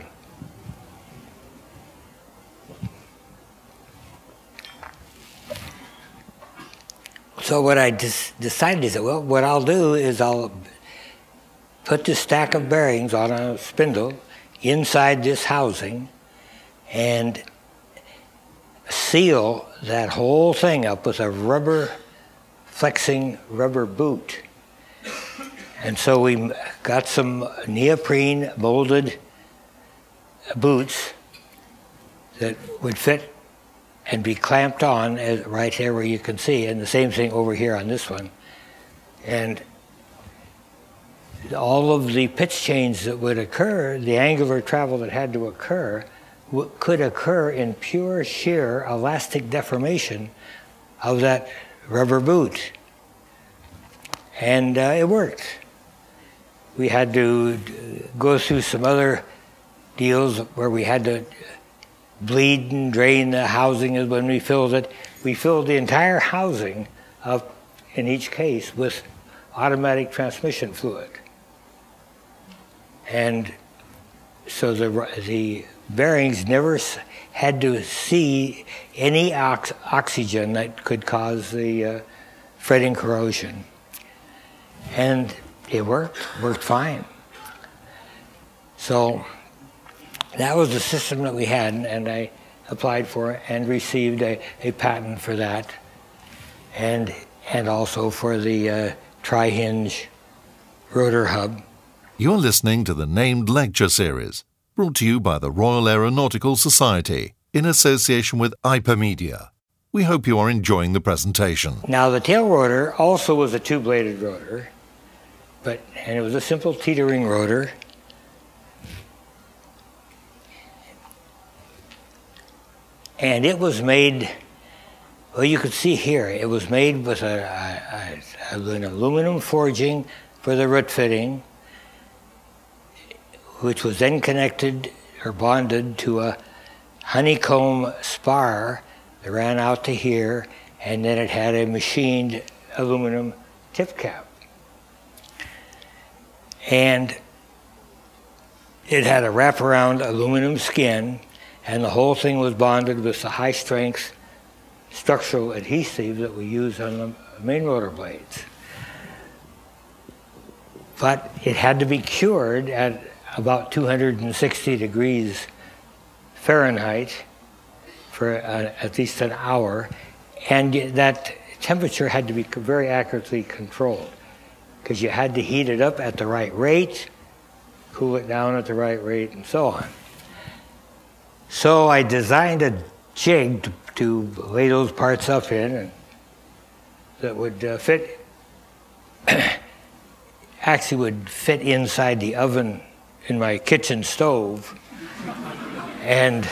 So what I des- decided is that, well, what I'll do is I'll put this stack of bearings on a spindle inside this housing and seal that whole thing up with a rubber, flexing rubber boot. And so we got some neoprene molded boots that would fit and be clamped on as right here where you can see, and the same thing over here on this one. And all of the pitch change that would occur, the angular travel that had to occur, w- could occur in pure shear elastic deformation of that rubber boot. And uh, it worked. We had to go through some other deals where we had to bleed and drain the housing when we filled it. We filled the entire housing up, in each case, with automatic transmission fluid. And so the, the bearings never had to see any ox- oxygen that could cause the uh, fretting corrosion. And it worked, worked fine. So that was the system that we had, and I applied for it and received a, a patent for that, and and also for the uh, tri-hinge rotor hub. You're listening to the Named Lecture Series, brought to you by the Royal Aeronautical Society in association with Hypermedia. We hope you are enjoying the presentation. Now, the tail rotor also was a two-bladed rotor, but and it was a simple teetering rotor. And it was made, well, you could see here, it was made with a, a, a, an aluminum forging for the root fitting, which was then connected or bonded to a honeycomb spar that ran out to here, and then it had a machined aluminum tip cap. And it had a wraparound aluminum skin, and the whole thing was bonded with the high-strength structural adhesive that we use on the main rotor blades. But it had to be cured at about two hundred sixty degrees Fahrenheit for uh, at least an hour, and that temperature had to be very accurately controlled because you had to heat it up at the right rate, cool it down at the right rate, and so on. So I designed a jig to, to lay those parts up in and that would uh, fit, actually would fit inside the oven in my kitchen stove. And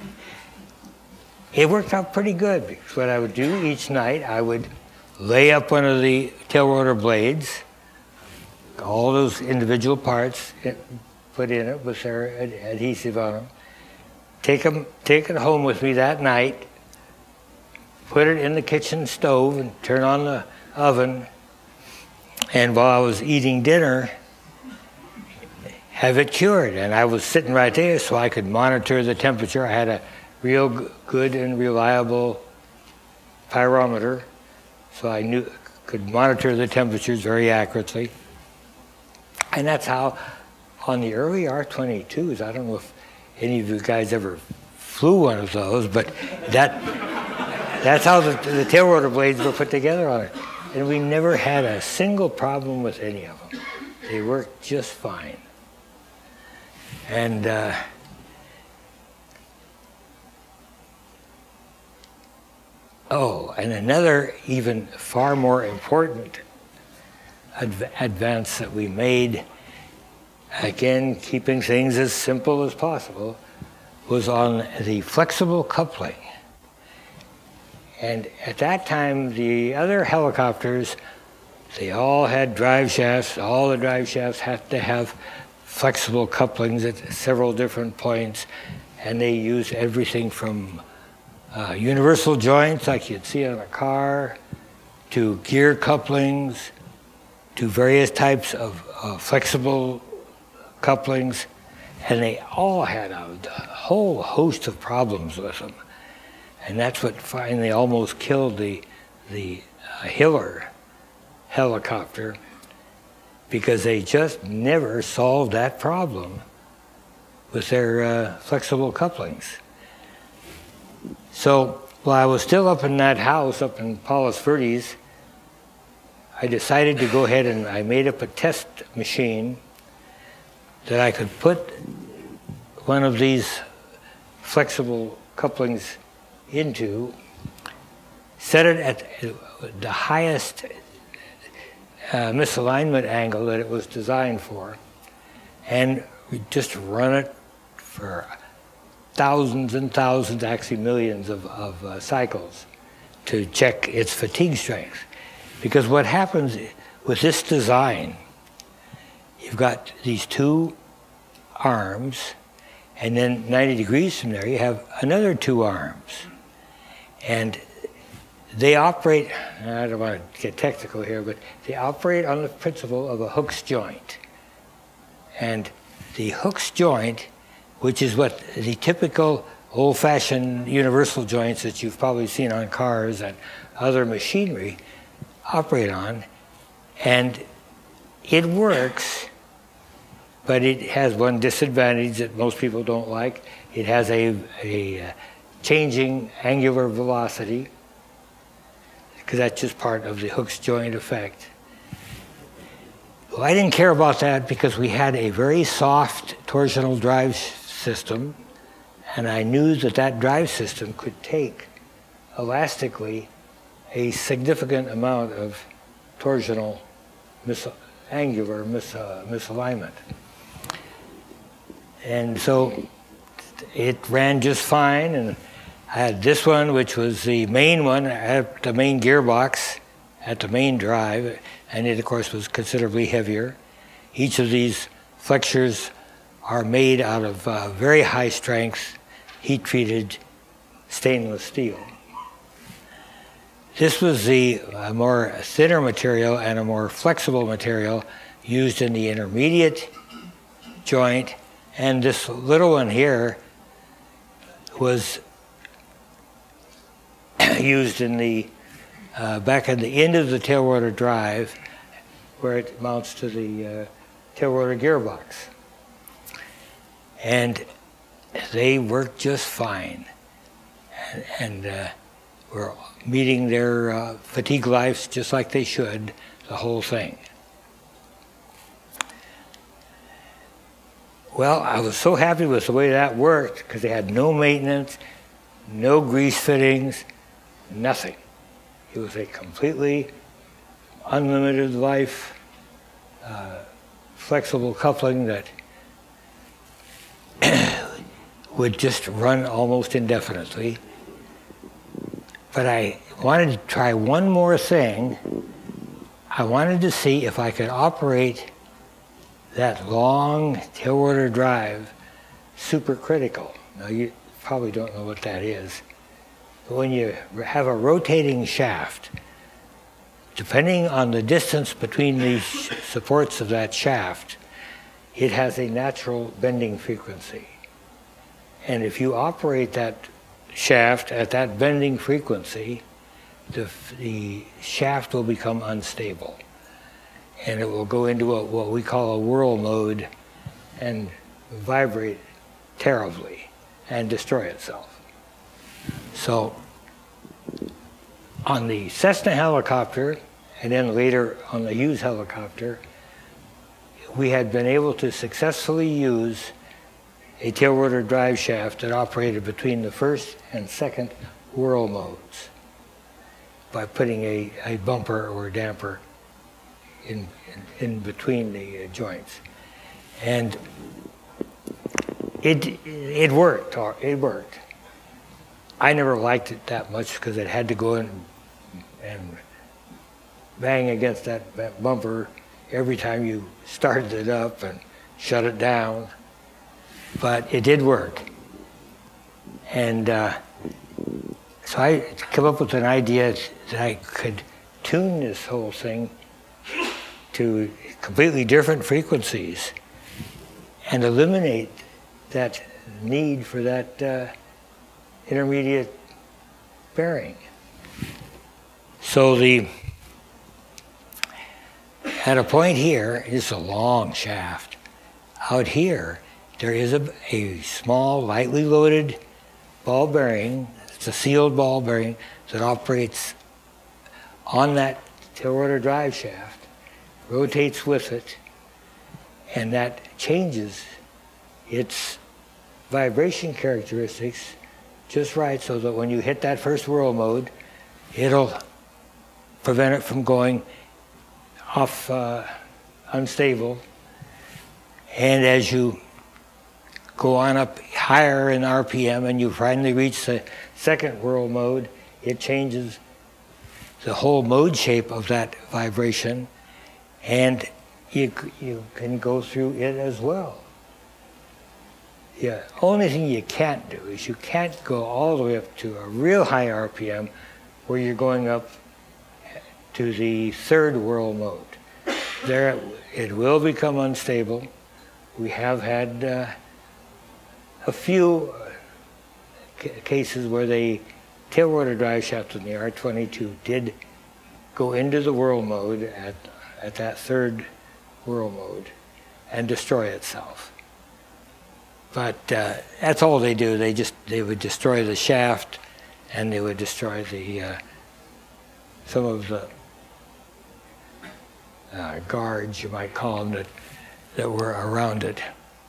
it worked out pretty good because what I would do each night, I would lay up one of the tail rotor blades, all those individual parts put in it with their ad- adhesive on them, take them, take it home with me that night, put it in the kitchen stove and turn on the oven, and while I was eating dinner, have it cured. And I was sitting right there so I could monitor the temperature. I had a real g- good and reliable pyrometer, so I knew could monitor the temperatures very accurately. And that's how, on the early R twenty-twos, I don't know if any of you guys ever flew one of those, but that that's how the, the tail rotor blades were put together on it. And we never had a single problem with any of them. They worked just fine. And uh, oh, and another even far more important adv- advance that we made, again, keeping things as simple as possible, was on the flexible coupling. And at that time, the other helicopters, they all had drive shafts. All the drive shafts had to have flexible couplings at several different points, and they used everything from uh, universal joints like you'd see on a car, to gear couplings, to various types of uh, flexible couplings, and they all had a, a whole host of problems with them. And that's what finally almost killed the, the uh, Hiller helicopter, because they just never solved that problem with their uh, flexible couplings. So while I was still up in that house up in Palos Verdes, I decided to go ahead and I made up a test machine that I could put one of these flexible couplings into, set it at the highest uh, misalignment angle that it was designed for, and just run it for thousands and thousands, actually millions of, of uh, cycles to check its fatigue strength. Because what happens with this design, you've got these two arms, and then ninety degrees from there you have another two arms. And they operate, I don't want to get technical here, but they operate on the principle of a Hooke's joint. And the Hooke's joint, which is what the typical old-fashioned universal joints that you've probably seen on cars and other machinery operate on, and it works, but it has one disadvantage that most people don't like. It has a, a changing angular velocity, because that's just part of the Hooke's joint effect. Well, I didn't care about that because we had a very soft torsional drive system, and I knew that that drive system could take elastically a significant amount of torsional mis- angular mis- uh, misalignment. And so it ran just fine, and I had this one, which was the main one, at the main gearbox, at the main drive, and it, of course, was considerably heavier. Each of these flexures are made out of uh, very high-strength, heat-treated stainless steel. This was the uh, more thinner material and a more flexible material used in the intermediate joint, and this little one here was used in the uh, back at the end of the tailrotor drive, where it mounts to the uh, tailrotor gearbox. And they work just fine. And, and uh, we're meeting their uh, fatigue lives just like they should, the whole thing. Well, I was so happy with the way that worked because they had no maintenance, no grease fittings, nothing. It was a completely unlimited life, uh, flexible coupling that would just run almost indefinitely. But I wanted to try one more thing. I wanted to see if I could operate that long tailrotor drive supercritical. Now you probably don't know what that is. But when you have a rotating shaft, depending on the distance between these supports of that shaft, it has a natural bending frequency. And if you operate that shaft at that bending frequency, the, the shaft will become unstable. And it will go into a, what we call a whirl mode and vibrate terribly and destroy itself. So on the Cessna helicopter, and then later on the Hughes helicopter, we had been able to successfully use a tailrotor drive shaft that operated between the first and second whirl modes by putting a, a bumper or a damper in, in, in between the uh, joints. And it, it worked, it worked. I never liked it that much because it had to go in and bang against that, that bumper every time you started it up and shut it down. But it did work. And uh, so I came up with an idea that I could tune this whole thing to completely different frequencies and eliminate that need for that uh, intermediate bearing. So the at a point here, it's a long shaft. Out here, there is a, a small, lightly loaded ball bearing. It's a sealed ball bearing that operates on that tailrotor drive shaft, rotates with it, and that changes its vibration characteristics just right so that when you hit that first whirl mode, it'll prevent it from going off uh, unstable. And as you go on up higher in R P M and you finally reach the second whirl mode, it changes the whole mode shape of that vibration, and you, you can go through it as well. The only thing you can't do is you can't go all the way up to a real high R P M where you're going up to the third whirl mode. There it will become unstable. We have had uh, a few cases where the tailrotor drive shaft in the R twenty-two did go into the whirl mode at, at that third whirl mode and destroy itself. But uh, that's all they do. They just they would destroy the shaft, and they would destroy the uh, some of the uh, guards, you might call them, that that were around it.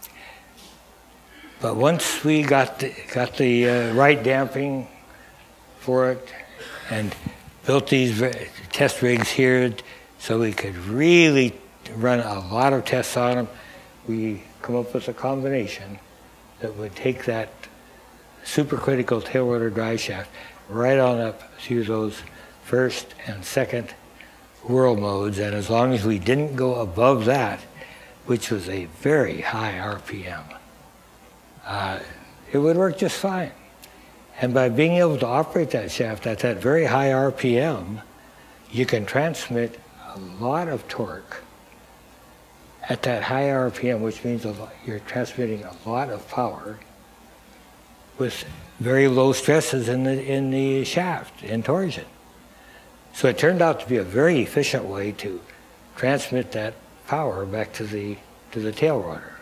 But once we got the, got the uh, right damping for it and built these test rigs here so we could really run a lot of tests on them, we come up with a combination that would take that supercritical tailrotor drive shaft right on up through those first and second whirl modes, and as long as we didn't go above that, which was a very high R P M, uh, it would work just fine. And by being able to operate that shaft at that very high R P M, you can transmit a lot of torque at that high R P M, which means a lot, you're transmitting a lot of power with very low stresses in the in the shaft in torsion. So it turned out to be a very efficient way to transmit that power back to the to the tail rotor.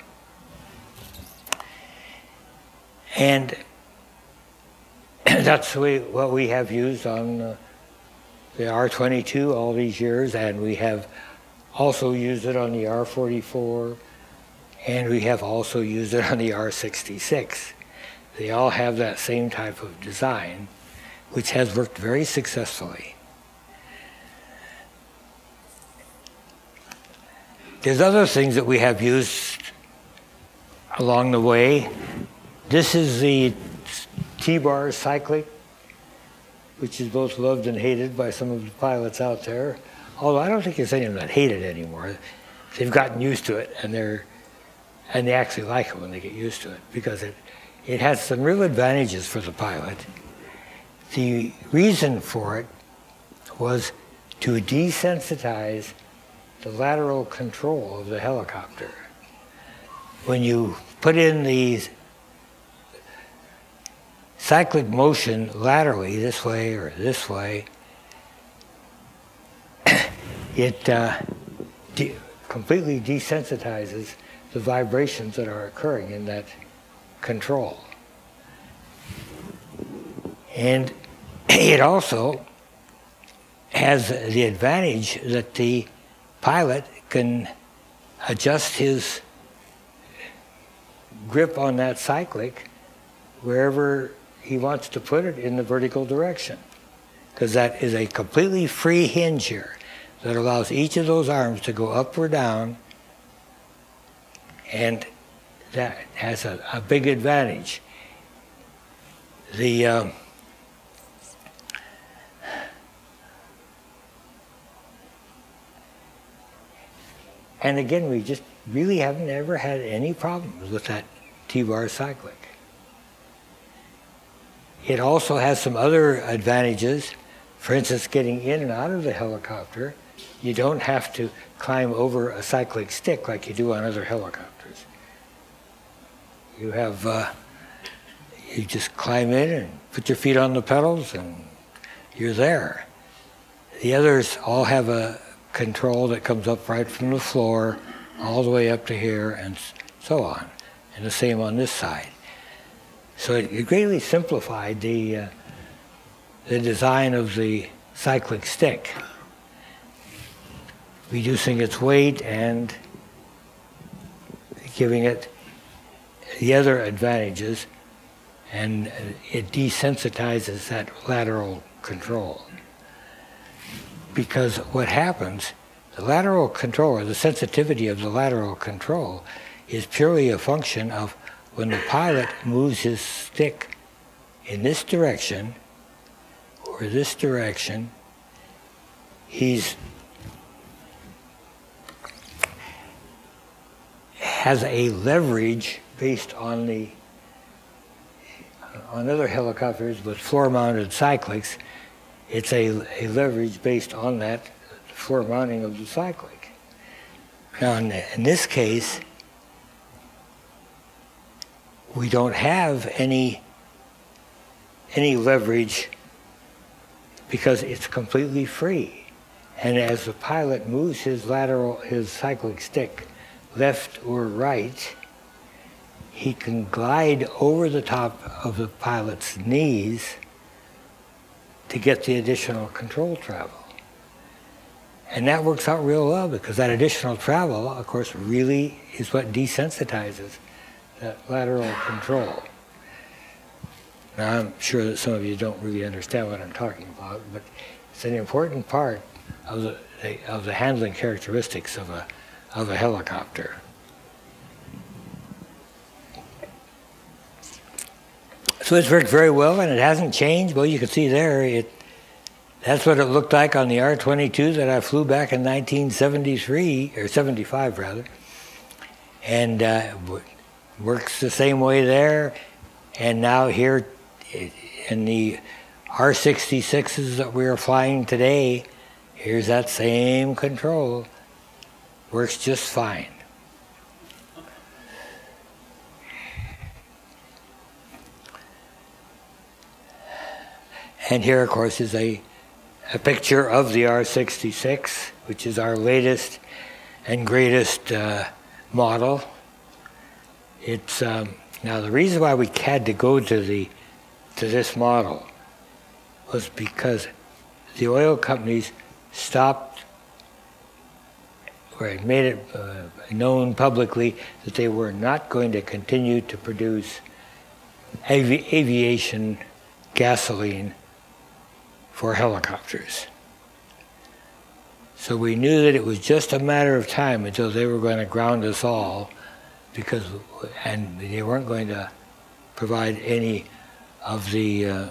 And that's the way, what we have used on uh, the R twenty-two all these years, and we have also used it on the R forty-four, and we have also used it on the R sixty-six. They all have that same type of design, which has worked very successfully. There's other things that we have used along the way. This is the T-bar cyclic, which is both loved and hated by some of the pilots out there. Although I don't think there's any of them that hate it anymore. They've gotten used to it, and they're and they actually like it when they get used to it, because it it has some real advantages for the pilot. The reason for it was to desensitize the lateral control of the helicopter. When you put in the cyclic motion laterally, this way or this way, it uh, de- completely desensitizes the vibrations that are occurring in that control. And it also has the advantage that the pilot can adjust his grip on that cyclic wherever he wants to put it in the vertical direction, because that is a completely free hinge here that allows each of those arms to go up or down, and that has a, a big advantage. The um, and again, we just really haven't ever had any problems with that T-bar cyclic. It also has some other advantages. For instance, getting in and out of the helicopter, you don't have to climb over a cyclic stick like you do on other helicopters. You have, uh, you just climb in and put your feet on the pedals and you're there. The others all have a control that comes up right from the floor all the way up to here and so on. And the same on this side. So it, it greatly simplified the, uh, the design of the cyclic stick, reducing its weight and giving it the other advantages, and it desensitizes that lateral control. Because what happens, the lateral control, or the sensitivity of the lateral control, is purely a function of when the pilot moves his stick in this direction or this direction, he's has a leverage based on the on other helicopters with floor-mounted cyclics. It's a, a leverage based on that floor mounting of the cyclic. Now, in, the, in this case, we don't have any any leverage because it's completely free. And as the pilot moves his lateral, his cyclic stick left or right, he can glide over the top of the pilot's knees to get the additional control travel. And that works out real well, because that additional travel, of course, really is what desensitizes that lateral control. Now, I'm sure that some of you don't really understand what I'm talking about, but it's an important part of the, of the handling characteristics of a, of a helicopter. So it's worked very well, and it hasn't changed. Well, you can see there, it, that's what it looked like on the R twenty-two that I flew back in nineteen seventy-three, or seventy-five rather, and uh, works the same way there. And now here in the R sixty-sixes that we are flying today, here's that same control. Works just fine. And here, of course, is a, a picture of the R sixty-six, which is our latest and greatest uh, model. It's um, now the reason why we had to go to the to this model was because the oil companies stopped, or it made it uh, known publicly that they were not going to continue to produce avi- aviation gasoline for helicopters. So we knew that it was just a matter of time until they were going to ground us all, because, and they weren't going to provide any of the uh,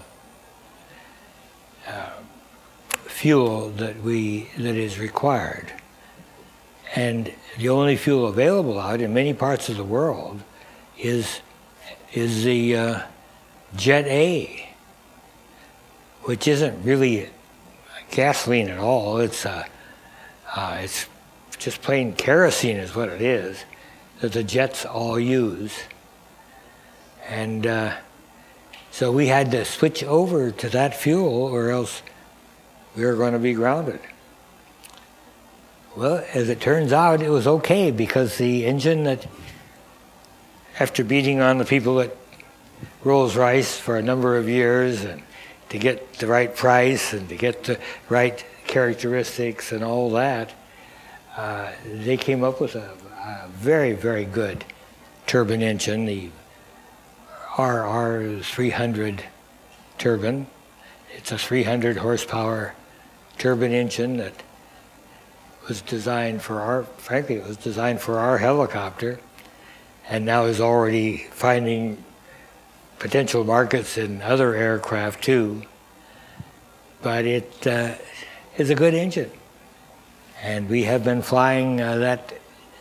uh, fuel that we that is required. And the only fuel available out in many parts of the world is is the uh, Jet A, which isn't really gasoline at all. It's uh, uh, it's just plain kerosene is what it is, that the jets all use. And uh, so we had to switch over to that fuel, or else we were going to be grounded. Well, as it turns out, it was okay, because the engine that, after beating on the people at Rolls-Royce for a number of years, and to get the right price and to get the right characteristics and all that, uh, they came up with a, a very, very good turbine engine, the R R three hundred turbine. It's a three hundred horsepower turbine engine that was designed for our, frankly, it was designed for our helicopter, and now is already finding potential markets in other aircraft too. But it uh, is a good engine. And we have been flying uh, that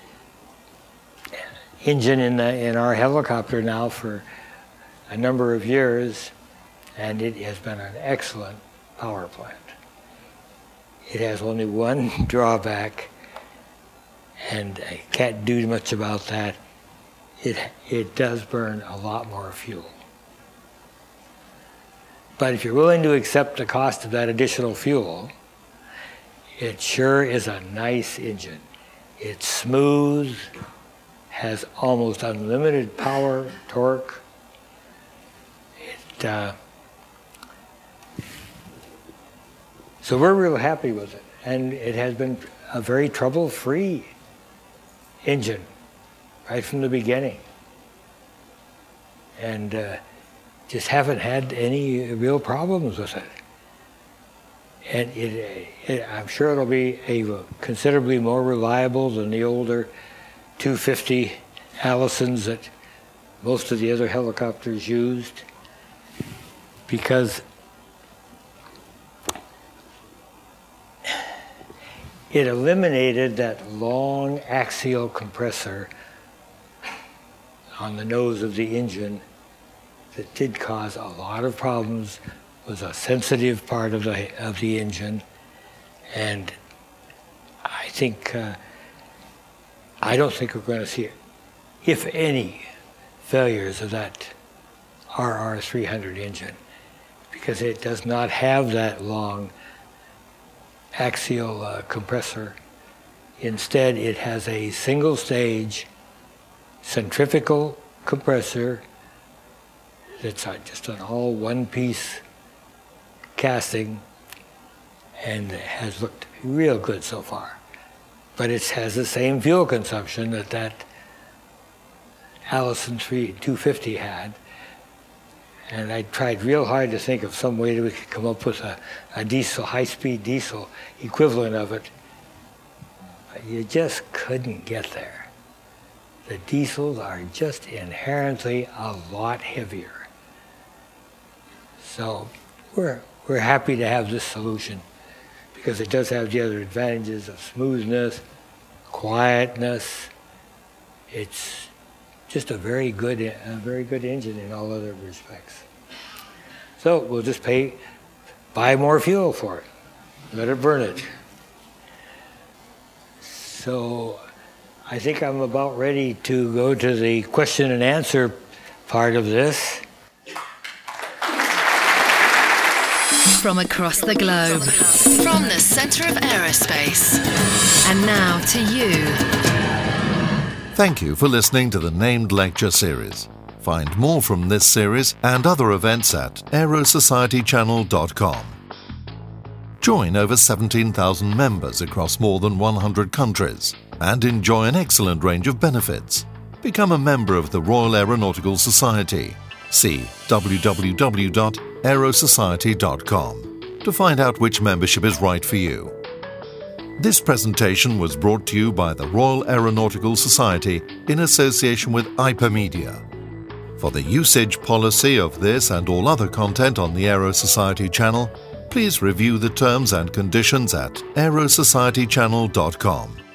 engine in, the, in our helicopter now for a number of years, and it has been an excellent power plant. It has only one drawback, and I can't do much about that. It, it does burn a lot more fuel. But if you're willing to accept the cost of that additional fuel, it sure is a nice engine. It's smooth, has almost unlimited power, torque. It, uh, so we're real happy with it. And it has been a very trouble-free engine right from the beginning. And uh, just haven't had any real problems with it. And it, it, I'm sure it'll be a, considerably more reliable than the older two fifty Allisons that most of the other helicopters used, because it eliminated that long axial compressor on the nose of the engine that did cause a lot of problems, was a sensitive part of the of the engine, and I think uh, I don't think we're going to see, if any, failures of that R R three hundred engine, because it does not have that long axial uh, compressor. Instead, it has a single stage centrifugal compressor that's just an all one piece casting, and it has looked real good so far. But it has the same fuel consumption that that Allison two fifty had. And I tried real hard to think of some way that we could come up with a, a diesel, high-speed diesel equivalent of it. But you just couldn't get there. The diesels are just inherently a lot heavier. So we're we're happy to have this solution, because it does have the other advantages of smoothness, quietness. It's just a very good, a very good engine in all other respects. So we'll just pay, buy more fuel for it, let it burn it. So I think I'm about ready to go to the question and answer part of this. from across the globe, from the center of aerospace. And now to you. Thank you for listening to the Named Lecture Series. Find more from this series and other events at aero society channel dot com. Join over seventeen thousand members across more than one hundred countries and enjoy an excellent range of benefits. Become a member of the Royal Aeronautical Society. See w w w dot aero society dot com to find out which membership is right for you. This presentation was brought to you by the Royal Aeronautical Society in association with Hypermedia. For the usage policy of this and all other content on the Aero Society channel, please review the terms and conditions at aero society channel dot com.